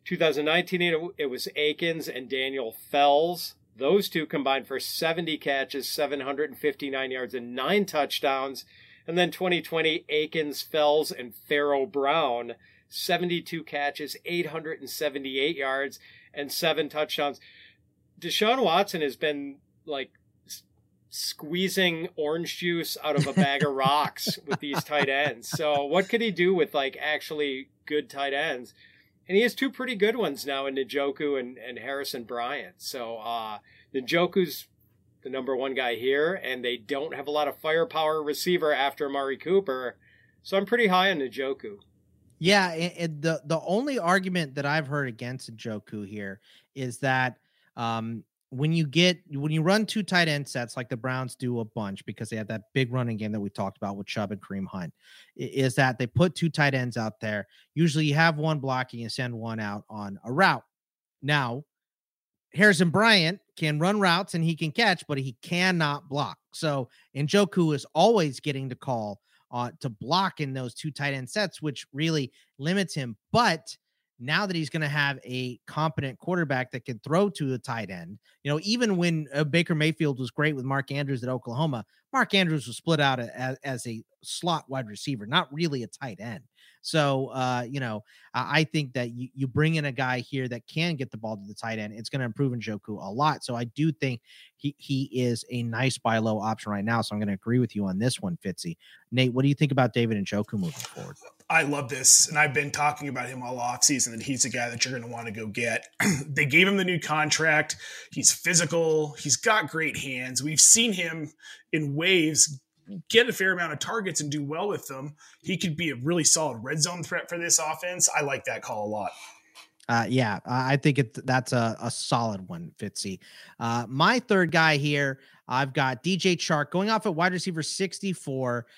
2019, it was Akins and Daniel Fells. Those two combined for 70 catches, 759 yards, and 9 touchdowns. And then 2020, Akins, Fells, and Pharaoh Brown, 72 catches, 878 yards, and 7 touchdowns. Deshaun Watson has been like squeezing orange juice out of a bag of rocks with these tight ends. So what could he do with like actually good tight ends? And he has 2 pretty good ones now in Njoku and Harrison Bryant. So Njoku's the number 1 guy here, and they don't have a lot of firepower receiver after Amari Cooper. So I'm pretty high on Njoku. Yeah, and the only argument that I've heard against Njoku here is that when you run 2 tight end sets like the Browns do a bunch because they have that big running game that we talked about with Chubb and Kareem Hunt, is that they put 2 tight ends out there. Usually you have one blocking and send one out on a route. Now, Harrison Bryant can run routes and he can catch, but he cannot block. So Njoku is always getting the call to block in those 2 tight end sets, which really limits him. But now that he's going to have a competent quarterback that can throw to a tight end, even when Baker Mayfield was great with Mark Andrews at Oklahoma, Mark Andrews was split out as a slot wide receiver, not really a tight end. So, I think that you bring in a guy here that can get the ball to the tight end. It's going to improve Njoku a lot. So I do think he is a nice buy low option right now. So I'm going to agree with you on this one, Fitzy. Nate, what do you think about David Njoku moving forward? I love this, and I've been talking about him all offseason, that he's a guy that you're going to want to go get. They gave him the new contract. He's physical. He's got great hands. We've seen him in waves get a fair amount of targets and do well with them. He could be a really solid red zone threat for this offense. I like that call a lot. I think that's a solid one, Fitzy. My third guy here, I've got DJ Chark going off at wide receiver 64.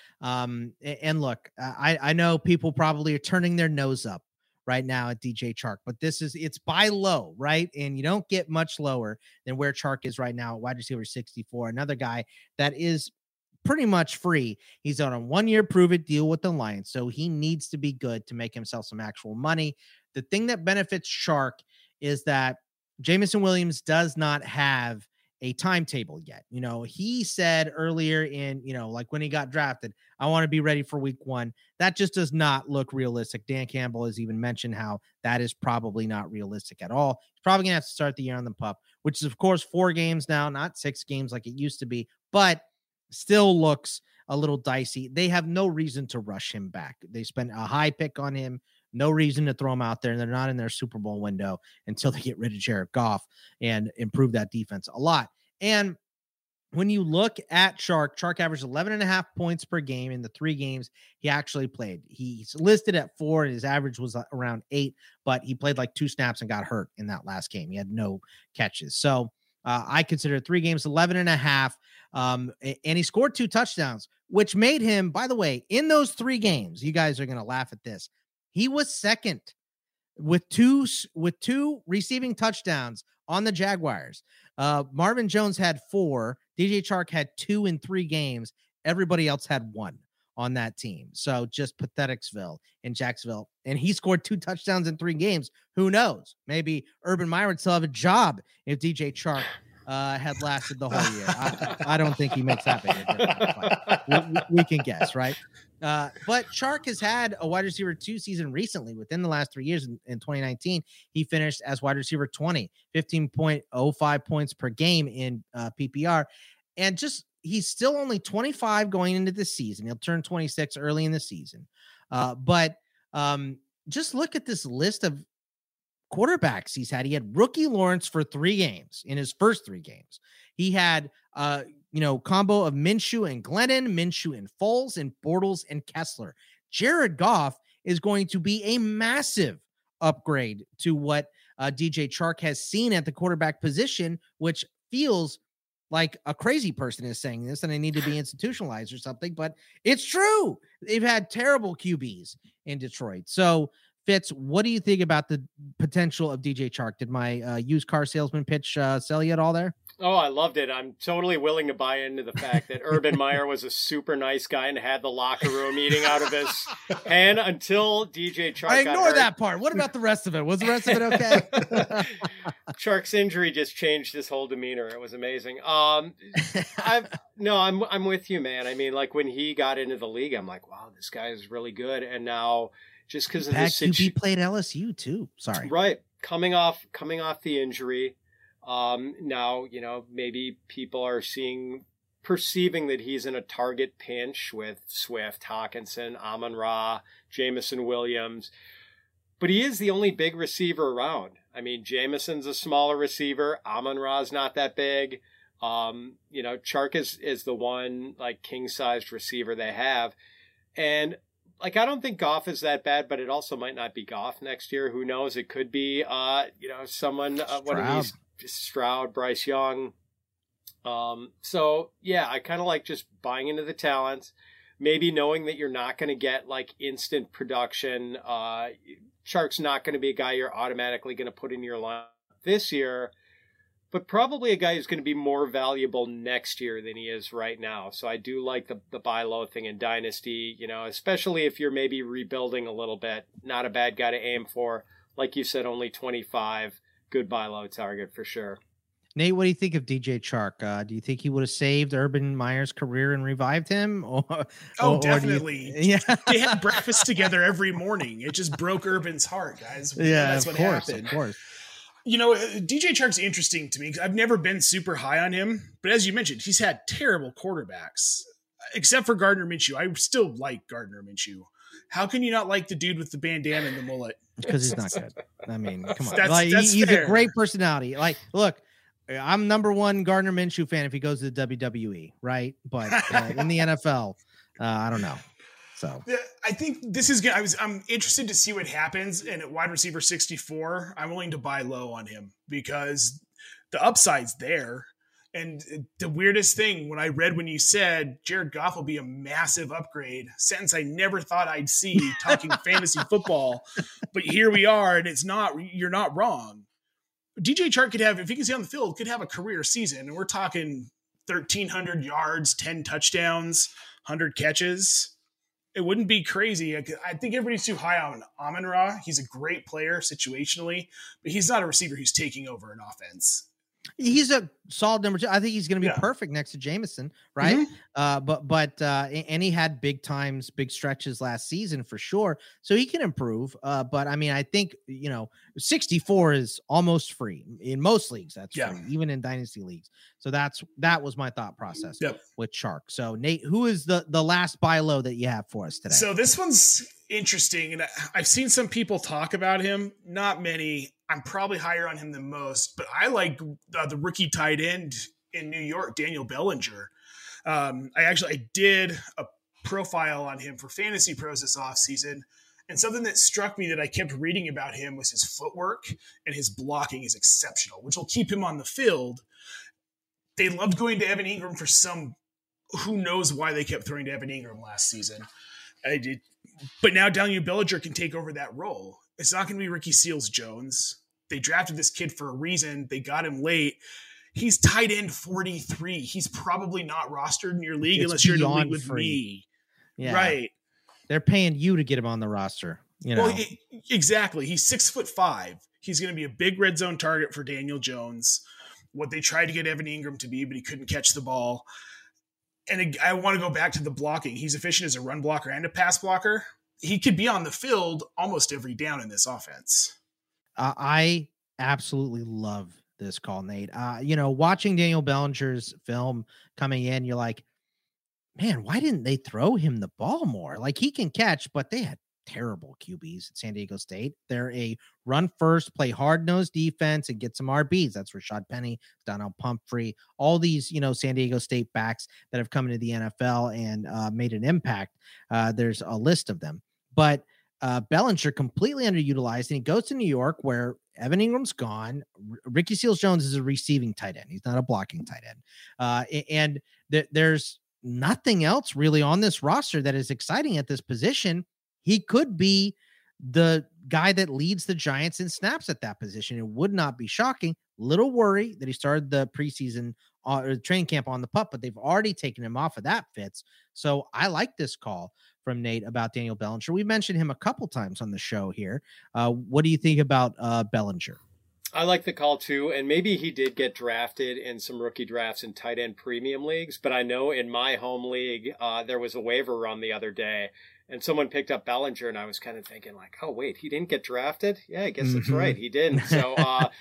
And look, I know people probably are turning their nose up right now at DJ Chark, but it's buy low, right? And you don't get much lower than where Chark is right now at wide receiver 64. Another guy that is pretty much free. He's on a 1-year prove-it deal with the Lions, so he needs to be good to make himself some actual money. The thing that benefits Chark is that Jameson Williams does not have a timetable yet. He said earlier in, like when he got drafted, I want to be ready for week 1. That just does not look realistic. Dan Campbell has even mentioned how that is probably not realistic at all. He's probably going to have to start the year on the pup, which is, of course, 4 games now, not 6 games like it used to be, but still looks a little dicey. They have no reason to rush him back. They spent a high pick on him. No reason to throw him out there, and they're not in their Super Bowl window until they get rid of Jared Goff and improve that defense a lot. And when you look at Chark averaged 11.5 points per game in the 3 games he actually played. He's listed at 4, and his average was around 8, but he played like 2 snaps and got hurt in that last game. He had no catches. So I consider 3 games 11.5. And he scored 2 touchdowns, which made him, by the way, in those 3 games, you guys are going to laugh at this, he was second with two receiving touchdowns on the Jaguars. Marvin Jones had 4. DJ Chark had 2 in 3 games. Everybody else had 1 on that team. So just patheticsville in Jacksonville. And he scored 2 touchdowns in 3 games. Who knows? Maybe Urban Meyer would still have a job if DJ Chark had lasted the whole year. I don't think he makes that big a difference, but we can guess, right? But Chark has had a wide receiver 2 season recently. Within the last 3 years, in 2019, he finished as wide receiver 20, 15.05 points per game in PPR. And he's still only 25 going into the season. He'll turn 26 early in the season. But just look at this list of quarterbacks he's had. He had rookie Lawrence for 3 games in his first 3 games. He had combo of Minshew and Glennon, Minshew and Foles, and Bortles and Kessler. Jared Goff is going to be a massive upgrade to what DJ Chark has seen at the quarterback position, which feels like a crazy person is saying this and I need to be institutionalized or something, but it's true. They've had terrible QBs in Detroit. So Fitz, what do you think about the potential of DJ Chark? Did my used car salesman pitch sell you at all there? Oh, I loved it. I'm totally willing to buy into the fact that Urban Meyer was a super nice guy and had the locker room eating out of his hand until DJ Chark I got ignore hurt. that part. What about the rest of it? Was the rest of it okay? Chark's injury just changed his whole demeanor. It was amazing. I'm with you, man. I mean, like when he got into the league, I'm like, wow, this guy is really good. And now just because of this situation, played LSU too. Sorry, right? Coming off the injury. Now, maybe people are perceiving that he's in a target pinch with Swift, Hawkinson, Amon-Ra, Jameson Williams, but he is the only big receiver around. I mean, Jameson's a smaller receiver. Amon-Ra's not that big. Chark is the one like king-sized receiver they have. And like, I don't think Goff is that bad, but it also might not be Goff next year. Who knows? It could be, someone, one of these, Stroud, Bryce Young. So yeah, I kind of like just buying into the talents, maybe knowing that you're not going to get like instant production. Chark's not going to be a guy you're automatically going to put in your line this year, but probably a guy who's going to be more valuable next year than he is right now. So I do like the buy low thing in Dynasty, especially if you're maybe rebuilding a little bit. Not a bad guy to aim for. Like you said, only 25. Good buy low target for sure. Nate, what do you think of DJ Chark? Do you think he would have saved Urban Meyer's career and revived him? Definitely. They had breakfast together every morning. It just broke Urban's heart, guys. That's what happened. Of course. DJ Chark's interesting to me because I've never been super high on him. But as you mentioned, he's had terrible quarterbacks, except for Gardner Minshew. I still like Gardner Minshew. How can you not like the dude with the bandana and the mullet? Because he's not good. I mean, come on. That's he's fair. A great personality. Like, look, I'm number one Gardner Minshew fan if he goes to the WWE, right? But in the NFL, I don't know. So I think this is good. I'm interested to see what happens. And at wide receiver 64, I'm willing to buy low on him because the upside's there. And the weirdest thing, when you said Jared Goff will be a massive upgrade, sentence I never thought I'd see talking fantasy football, but here we are, and you're not wrong. DJ Chark could have, if he can stay on the field, could have a career season, and we're talking 1,300 yards, 10 touchdowns, 100 catches. It wouldn't be crazy. I think everybody's too high on Amon-Ra. He's a great player situationally, but he's not a receiver who's taking over an offense. He's a solid number 2. I think he's going to be perfect next to Jameson, right? Mm-hmm. And he had big stretches last season for sure. So he can improve. But I mean, I think, 64 is almost free in most leagues. That's free, even in dynasty leagues. So that was my thought process with Chark. So Nate, who is the last buy low that you have for us today? So this one's interesting. And I've seen some people talk about him, not many. I'm probably higher on him than most, but I like the rookie tight end in New York, Daniel Bellinger. I did a profile on him for Fantasy Pros this offseason, and something that struck me that I kept reading about him was his footwork, and his blocking is exceptional, which will keep him on the field. They loved going to Evan Ingram for who knows why they kept throwing to Evan Ingram last season. But now Daniel Bellinger can take over that role. It's not going to be Ricky Seals-Jones. They drafted this kid for a reason. They got him late. He's tight end 43. He's probably not rostered in your league unless you're in a league with me. Yeah. Right. They're paying you to get him on the roster. Well, exactly. He's 6'5". He's going to be a big red zone target for Daniel Jones. What they tried to get Evan Ingram to be, but he couldn't catch the ball. And I want to go back to the blocking. He's efficient as a run blocker and a pass blocker. He could be on the field almost every down in this offense. I absolutely love this call, Nate. Watching Daniel Bellinger's film coming in, you're like, man, why didn't they throw him the ball more? Like, he can catch, but they had terrible QBs at San Diego State. They're a run first, play hard-nosed defense and get some RBs. That's Rashad Penny, Donald Pumphrey, all these, San Diego State backs that have come into the NFL and made an impact. There's a list of them. But Bellinger completely underutilized, and he goes to New York where Evan Ingram's gone. Ricky Seals-Jones is a receiving tight end. He's not a blocking tight end. And there's nothing else really on this roster that is exciting at this position. He could be the guy that leads the Giants in snaps at that position. It would not be shocking. Little worry that he started the preseason or training camp on the pup, but they've already taken him off of that, Fitz. So I like this call from Nate about Daniel Bellinger. We've mentioned him a couple times on the show here. What do you think about Bellinger? I like the call too, and maybe he did get drafted in some rookie drafts in tight end premium leagues, but I know in my home league, there was a waiver run the other day, and someone picked up Bellinger, and I was kind of thinking like, oh wait, he didn't get drafted? Yeah, I guess that's right, he didn't. So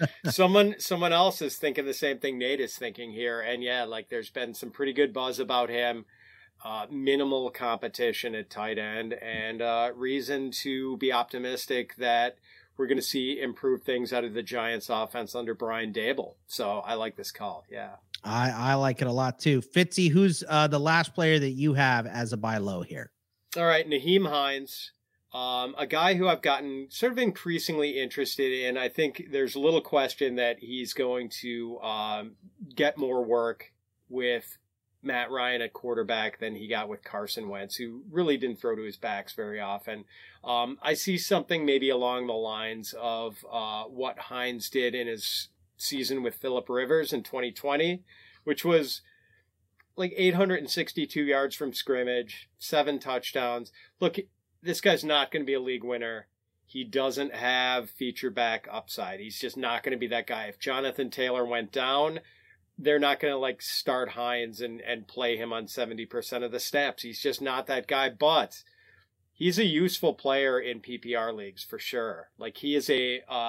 someone else is thinking the same thing Nate is thinking here, and yeah, like there's been some pretty good buzz about him. Minimal competition at tight end, and reason to be optimistic that we're going to see improved things out of the Giants offense under Brian Daboll. So I like this call. Yeah. I like it a lot too. Fitzy, who's the last player that you have as a buy low here? All right. Nyheim Hines, a guy who I've gotten sort of increasingly interested in. I think there's little question that he's going to get more work with Matt Ryan at quarterback than he got with Carson Wentz, who really didn't throw to his backs very often. I see something maybe along the lines of what Hines did in his season with Phillip Rivers in 2020, which was like 862 yards from scrimmage, 7 touchdowns. Look, this guy's not going to be a league winner. He doesn't have feature back upside. He's just not going to be that guy. If Jonathan Taylor went down, they're not going to like start Hines and play him on 70% of the snaps. He's just not that guy, but he's a useful player in PPR leagues for sure. Like he is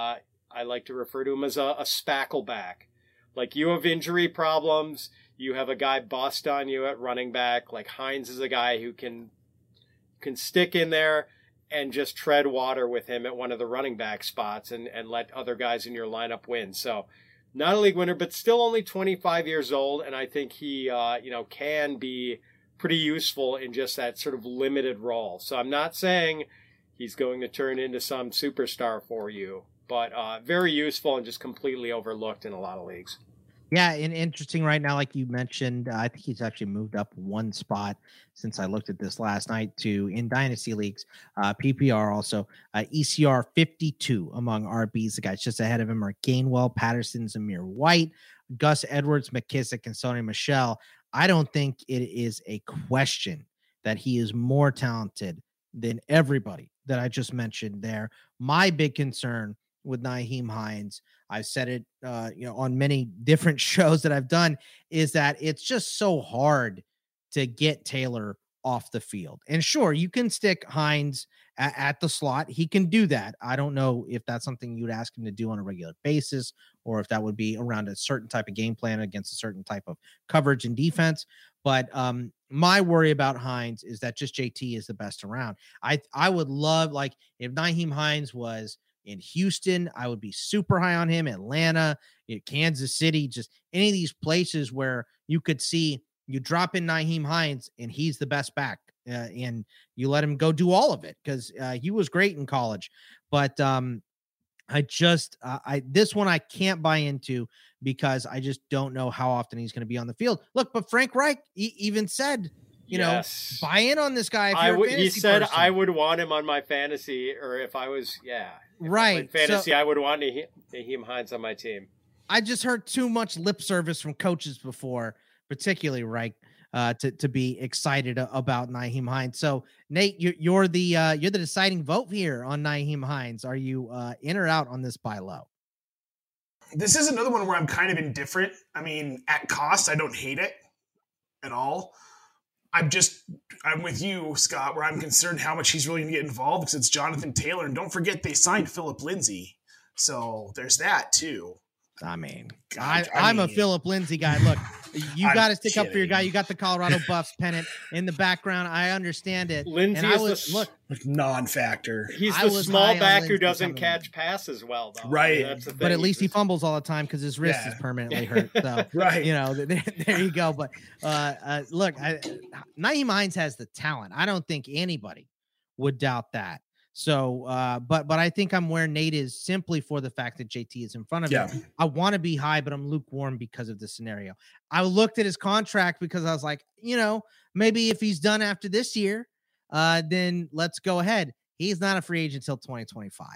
I like to refer to him as a spackle back. Like you have injury problems, you have a guy bust on you at running back. Like Hines is a guy who can stick in there and just tread water with him at one of the running back spots and let other guys in your lineup win. So not a league winner, but still only 25 years old. And I think he, can be pretty useful in just that sort of limited role. So I'm not saying he's going to turn into some superstar for you, but very useful and just completely overlooked in a lot of leagues. Yeah, and interesting right now, like you mentioned, I think he's actually moved up one spot since I looked at this last night to in Dynasty Leagues, PPR also, ECR 52 among RBs. The guys just ahead of him are Gainwell, Patterson, Zamir White, Gus Edwards, McKissick, and Sony Michel. I don't think it is a question that he is more talented than everybody that I just mentioned there. My big concern with Nyheim Hines, I've said it, on many different shows that I've done, is that it's just so hard to get Taylor off the field. And sure, you can stick Hines at the slot. He can do that. I don't know if that's something you'd ask him to do on a regular basis, or if that would be around a certain type of game plan against a certain type of coverage and defense. But my worry about Hines is that just JT is the best around. I would love, like, if Nyheim Hines was in Houston, I would be super high on him. Atlanta, Kansas City, just any of these places where you could see you drop in Nyheim Hines and he's the best back, and you let him go do all of it because he was great in college. But this one I can't buy into because I just don't know how often he's going to be on the field. Look, but Frank Reich even said, buy in on this guy. He said person. I would want him on my fantasy, or if I was, right. Fantasy, I would want Nyheim Hines on my team. I just heard too much lip service from coaches before, particularly Reich, to be excited about Nyheim Hines. So Nate, you're the deciding vote here on Nyheim Hines. Are you in or out on this buy low? This is another one where I'm kind of indifferent. I mean, at cost, I don't hate it at all. I'm with you, Scott, where I'm concerned how much he's really going to get involved because it's Jonathan Taylor. And don't forget they signed Phillip Lindsay. So there's that too. I mean, I'm a Phillip Lindsay guy. Look, you got to stick up for your guy. You got the Colorado Buffs pennant in the background. I understand it. Lindsay is non-factor. He's the small back who doesn't catch passes well, though. Right. That's the thing. But at least he fumbles all the time because his wrist is permanently hurt. So, right. There you go. But look, Nyheim Hines has the talent. I don't think anybody would doubt that. So, but I think I'm where Nate is simply for the fact that JT is in front of him. I want to be high, but I'm lukewarm because of the scenario. I looked at his contract because I was like, maybe if he's done after this year, then let's go ahead. He's not a free agent until 2025.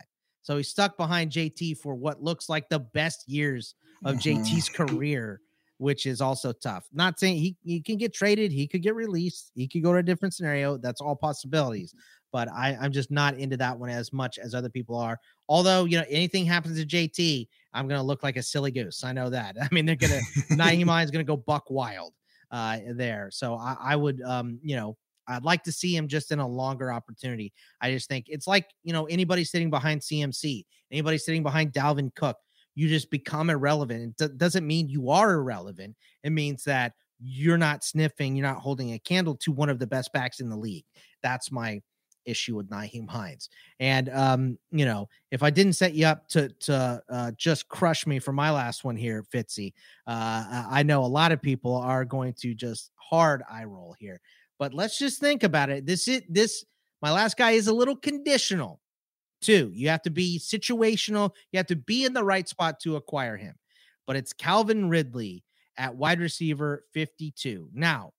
So he's stuck behind JT for what looks like the best years of JT's career, which is also tough. Not saying he can get traded. He could get released. He could go to a different scenario. That's all possibilities. But I'm just not into that one as much as other people are. Although, anything happens to JT, I'm going to look like a silly goose. I know that. I mean, Nyheim Hines going to go buck wild there. So I would, I'd like to see him just in a longer opportunity. I just think it's like, anybody sitting behind CMC, anybody sitting behind Dalvin Cook, you just become irrelevant. It doesn't mean you are irrelevant. It means that you're not sniffing, you're not holding a candle to one of the best backs in the league. That's my issue with Nyheim Hines. And, if I didn't set you up to just crush me for my last one here, Fitzy, I know a lot of people are going to just hard eye roll here. But let's just think about it. My last guy is a little conditional too. You have to be situational. You have to be in the right spot to acquire him. But it's Calvin Ridley at wide receiver 52. Now,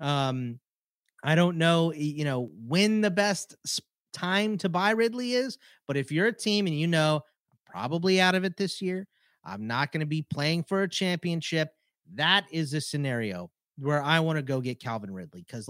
I don't know, when the best time to buy Ridley is, but if you're a team and I'm probably out of it this year, I'm not going to be playing for a championship, that is a scenario where I want to go get Calvin Ridley, because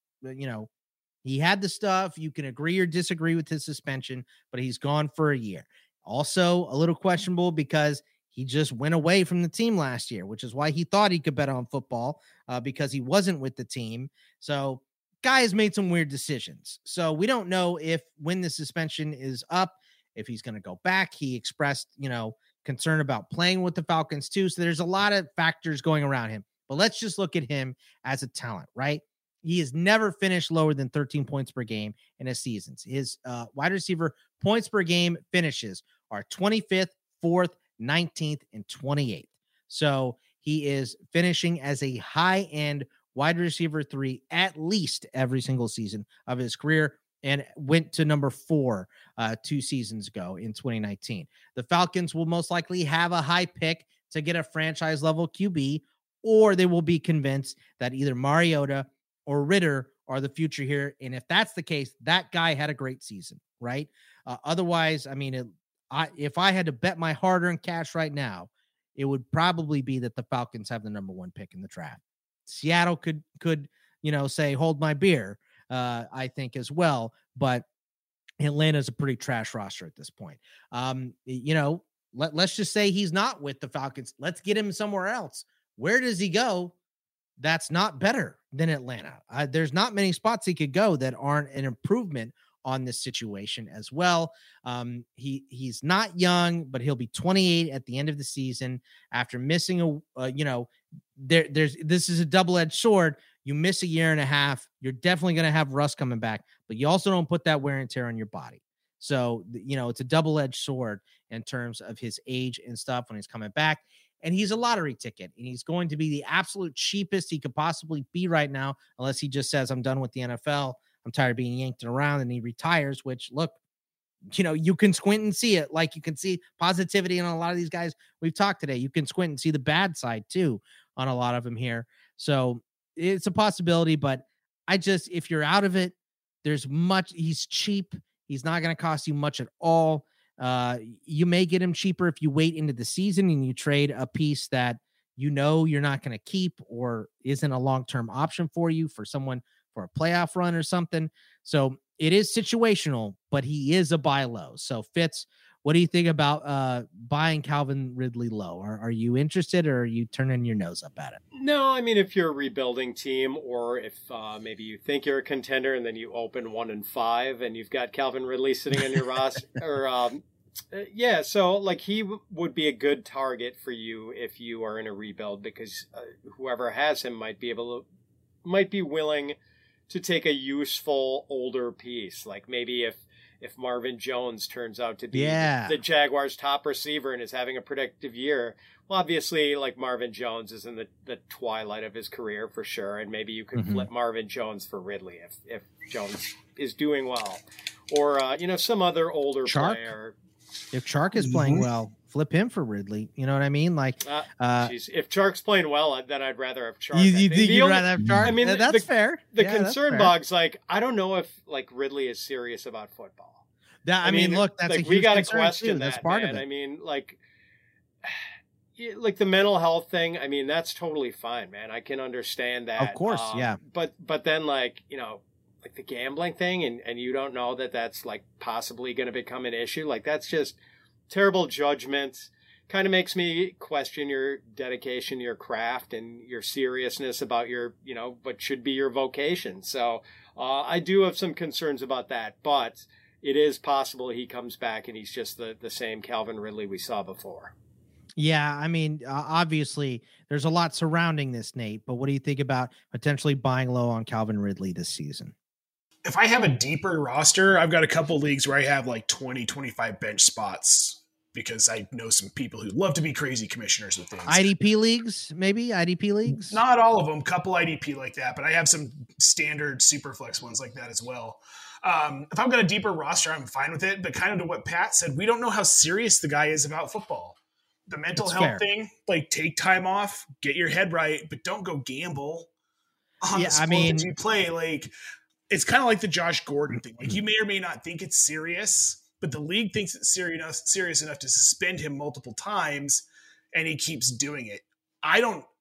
he had the stuff. You can agree or disagree with his suspension, but he's gone for a year. Also, a little questionable because he just went away from the team last year, which is why he thought he could bet on football because he wasn't with the team. So guy has made some weird decisions. So we don't know when the suspension is up, if he's going to go back. He expressed, concern about playing with the Falcons too. So there's a lot of factors going around him. But let's just look at him as a talent, right? He has never finished lower than 13 points per game in his seasons. His wide receiver points per game finishes are 25th, 4th, 19th, and 28th. So he is finishing as a high-end wide receiver 3 at least every single season of his career, and went to number 4 2 seasons ago in 2019. The Falcons will most likely have a high pick to get a franchise-level QB, or they will be convinced that either Mariota or Ritter are the future here. And if that's the case, that guy had a great season, right? Otherwise, I mean, if I had to bet my hard-earned cash right now, it would probably be that the Falcons have the number 1 pick in the draft. Seattle could say, hold my beer, I think as well. But Atlanta's a pretty trash roster at this point. Let's just say he's not with the Falcons. Let's get him somewhere else. Where does he go? That's not better than Atlanta. There's not many spots he could go that aren't an improvement on this situation as well. He's not young, but he'll be 28 at the end of the season after missing this is a double-edged sword. You miss a year and a half, you're definitely going to have rust coming back, but you also don't put that wear and tear on your body. So, it's a double-edged sword in terms of his age and stuff when he's coming back. And he's a lottery ticket, and he's going to be the absolute cheapest he could possibly be right now, unless he just says, I'm done with the NFL. I'm tired of being yanked around, and he retires, which, look, you can squint and see it. Like, you can see positivity in a lot of these guys we've talked today. You can squint and see the bad side too on a lot of them here. So it's a possibility, but if you're out of it, he's cheap. He's not going to cost you much at all. You may get him cheaper if you wait into the season and you trade a piece that you're not going to keep or isn't a long-term option for you for someone for a playoff run or something. So it is situational, but he is a buy low. So Fitz, what do you think about buying Calvin Ridley low? Are you interested, or are you turning your nose up at it? No, I mean, if you're a rebuilding team, or if maybe you think you're a contender and then you open 1-5 and you've got Calvin Ridley sitting on your roster, or so like he would be a good target for you if you are in a rebuild, because whoever has him might be willing to take a useful older piece. Like maybe if Marvin Jones turns out to be the Jaguars' top receiver and is having a productive year, well, obviously, like, Marvin Jones is in the twilight of his career for sure, and maybe you could flip Marvin Jones for Ridley if Jones is doing well, or some other older player. If Chark is playing well, flip him for Ridley. You know what I mean? Like, if Chark's playing well, then I'd rather have Chark. You think you'd rather have Chark? I mean, that's fair. The concern, Boggs, like, I don't know if, like, Ridley is serious about football. I mean, look, that's like, a huge we got to concern, question too. that. That's part man. of it. I mean, like the mental health thing. I mean, that's totally fine, man. I can understand that. Of course, yeah. But then, like, you know, like the gambling thing, and you don't know that that's like possibly going to become an issue. Like, that's just terrible judgment. Kind of makes me question your dedication to your craft and your seriousness about your, you know, what should be your vocation. So I do have some concerns about that, but it is possible he comes back and he's just the same Calvin Ridley we saw before. Yeah, I mean, obviously there's a lot surrounding this, Nate, but what do you think about potentially buying low on Calvin Ridley this season? If I have a deeper roster, I've got a couple leagues where I have like 20, 25 bench spots because I know some people who love to be crazy commissioners with things. IDP leagues, maybe? IDP leagues? Not all of them, couple IDP like that, but I have some standard super flex ones like that as well. If I've got a deeper roster, I'm fine with it, but kind of to what Pat said, we don't know how serious the guy is about football. The mental health thing, like take time off, get your head right, but don't go gamble on the sport that you play. Like, it's kind of like the Josh Gordon thing. Like, you may or may not think it's serious, but the league thinks it's serious enough to suspend him multiple times, and he keeps doing it. I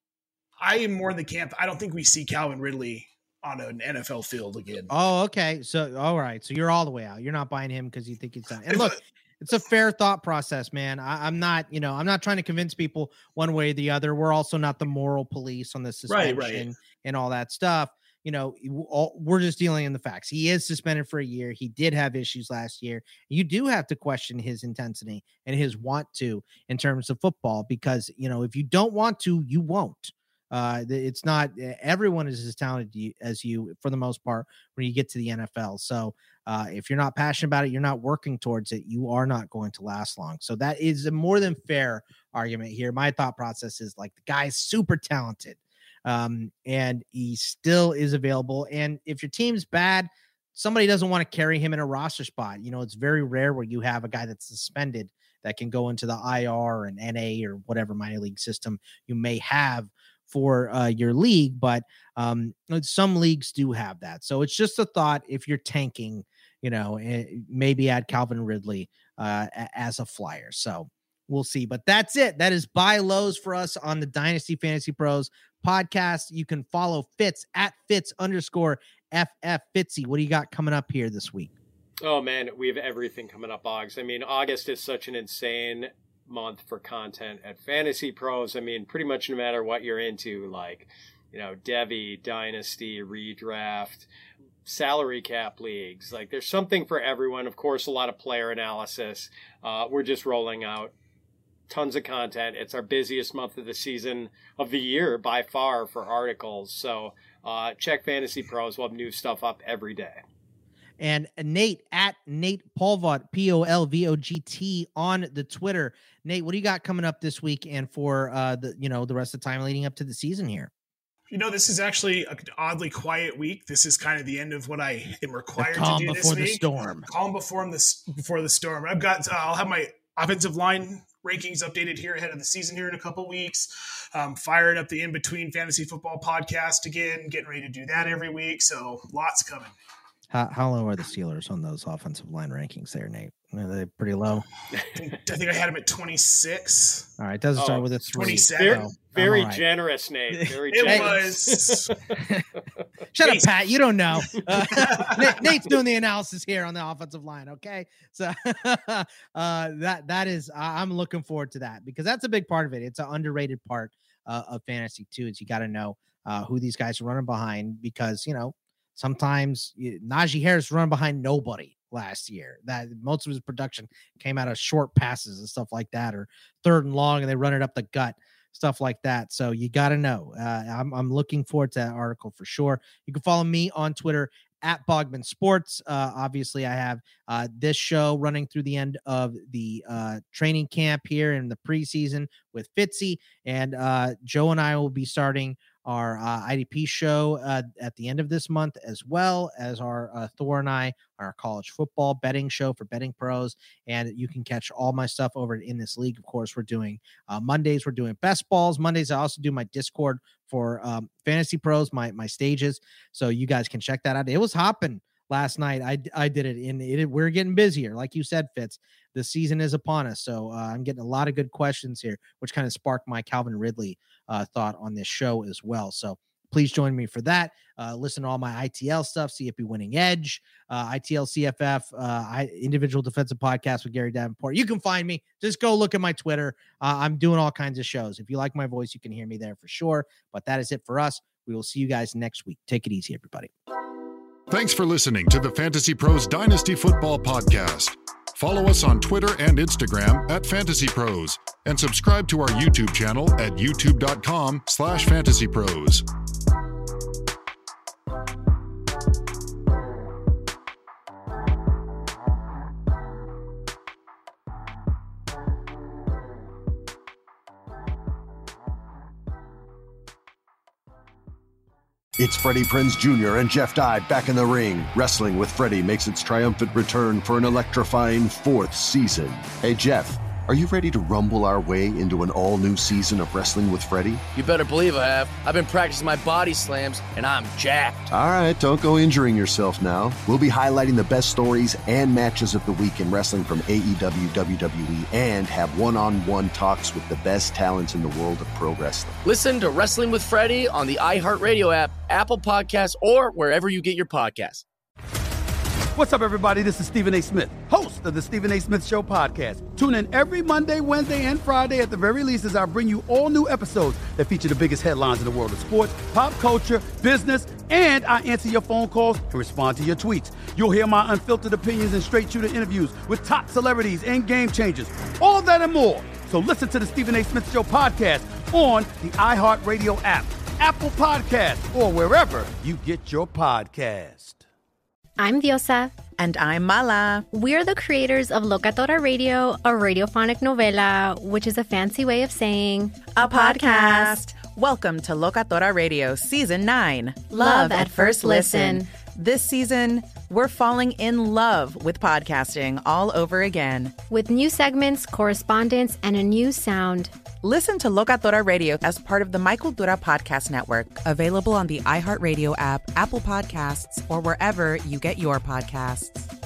am more in the camp. I don't think we see Calvin Ridley on an NFL field again. Oh, okay. So, all right. So you're all the way out. You're not buying him because you think it's done. And look, it's a fair thought process, man. I'm not trying to convince people one way or the other. We're also not the moral police on the suspension and all that stuff. You know, we're just dealing in the facts. He is suspended for a year. He did have issues last year. You do have to question his intensity and his want to in terms of football, because, you know, if you don't want to, you won't. It's not everyone is as talented as you for the most part when you get to the NFL. So if you're not passionate about it, you're not working towards it, you are not going to last long. So that is a more than fair argument here. My thought process is like, the guy's super talented. And he still is available. And if your team's bad, somebody doesn't want to carry him in a roster spot. You know, it's very rare where you have a guy that's suspended that can go into the IR and NA or whatever minor league system you may have for your league. But some leagues do have that. So it's just a thought. If you're tanking, you know, maybe add Calvin Ridley as a flyer. So we'll see. But that's it. That is buy lows for us on the Dynasty Fantasy Pros podcast. You can follow Fitz at Fitz_FF Fitzy. What do you got coming up here this week? Oh man, we have everything coming up, Boggs. I mean, August is such an insane month for content at Fantasy Pros. I mean, pretty much no matter what you're into, like, you know, Devy, Dynasty, Redraft, salary cap leagues. Like, there's something for everyone. Of course, a lot of player analysis. We're just rolling out tons of content. It's our busiest month of the season, of the year by far, for articles. So check Fantasy Pros. We'll have new stuff up every day. And Nate at Nate Polvogt, Polvogt on the Twitter. Nate, what do you got coming up this week and for the rest of the time leading up to the season here? You know, this is actually an oddly quiet week. This is kind of the end of what I am required to do this week. Calm before the storm. Calm before the storm. I'll have my offensive line rankings updated here ahead of the season here in a couple weeks. Firing up the In Between Fantasy Football podcast again, getting ready to do that every week. So lots coming. How low are the Steelers on those offensive line rankings there, Nate? Are they pretty low? I think I had them at 26. All right. It doesn't start with a 27. Very generous, Nate. Very generous. It was. Shut up, Pat. You don't know. Nate's doing the analysis here on the offensive line. Okay. So that is, I'm looking forward to that because that's a big part of it. It's an underrated part of fantasy too, is you got to know who these guys are running behind because, you know, sometimes Najee Harris running behind nobody last year. That most of his production came out of short passes and stuff like that, or third and long, and they run it up the gut, stuff like that. So you got to know. I'm looking forward to that article for sure. You can follow me on Twitter at Bogman Sports. Obviously, I have this show running through the end of the training camp here in the preseason with Fitzy, and Joe and I will be starting our IDP show at the end of this month, as well as our Thor and I, our college football betting show for betting pros. And you can catch all my stuff over in this league. Of course, we're doing Mondays, we're doing best balls. Mondays, I also do my Discord for Fantasy Pros, my stages. So you guys can check that out. It was hopping last night. I did it, we're getting busier. Like you said, Fitz, the season is upon us. So I'm getting a lot of good questions here, which kind of sparked my Calvin Ridley thought on this show as well. So please join me for that. Listen to all my ITL stuff, CFP Winning Edge, ITL CFF, Individual Defensive Podcast with Gary Davenport. You can find me. Just go look at my Twitter. I'm doing all kinds of shows. If you like my voice, you can hear me there for sure. But that is it for us. We will see you guys next week. Take it easy, everybody. Thanks for listening to the Fantasy Pros Dynasty Football Podcast. Follow us on Twitter and Instagram at Fantasy Pros, and subscribe to our YouTube channel at youtube.com/fantasypros. It's Freddie Prinze Jr. and Jeff Dye back in the ring. Wrestling with Freddie makes its triumphant return for an electrifying 4th season. Hey, Jeff, are you ready to rumble our way into an all-new season of Wrestling with Freddie? You better believe I have. I've been practicing my body slams, and I'm jacked. All right, don't go injuring yourself now. We'll be highlighting the best stories and matches of the week in wrestling from AEW, WWE, and have one-on-one talks with the best talents in the world of pro wrestling. Listen to Wrestling with Freddie on the iHeartRadio app, Apple Podcasts, or wherever you get your podcasts. What's up, everybody? This is Stephen A. Smith, host of the Stephen A. Smith Show podcast. Tune in every Monday, Wednesday, and Friday at the very least as I bring you all new episodes that feature the biggest headlines in the world of sports, pop culture, business, and I answer your phone calls and respond to your tweets. You'll hear my unfiltered opinions and straight-shooter interviews with top celebrities and game changers. All that and more. So listen to the Stephen A. Smith Show podcast on the iHeartRadio app, Apple Podcasts, or wherever you get your podcast. I'm Diosa. And I'm Mala. We're the creators of Locatora Radio, a radiophonic novela, which is a fancy way of saying a podcast. Welcome to Locatora Radio Season 9. Love at First Listen. This season, we're falling in love with podcasting all over again. With new segments, correspondence, and a new sound. Listen to Locatora Radio as part of the My Cultura Podcast Network, available on the iHeartRadio app, Apple Podcasts, or wherever you get your podcasts.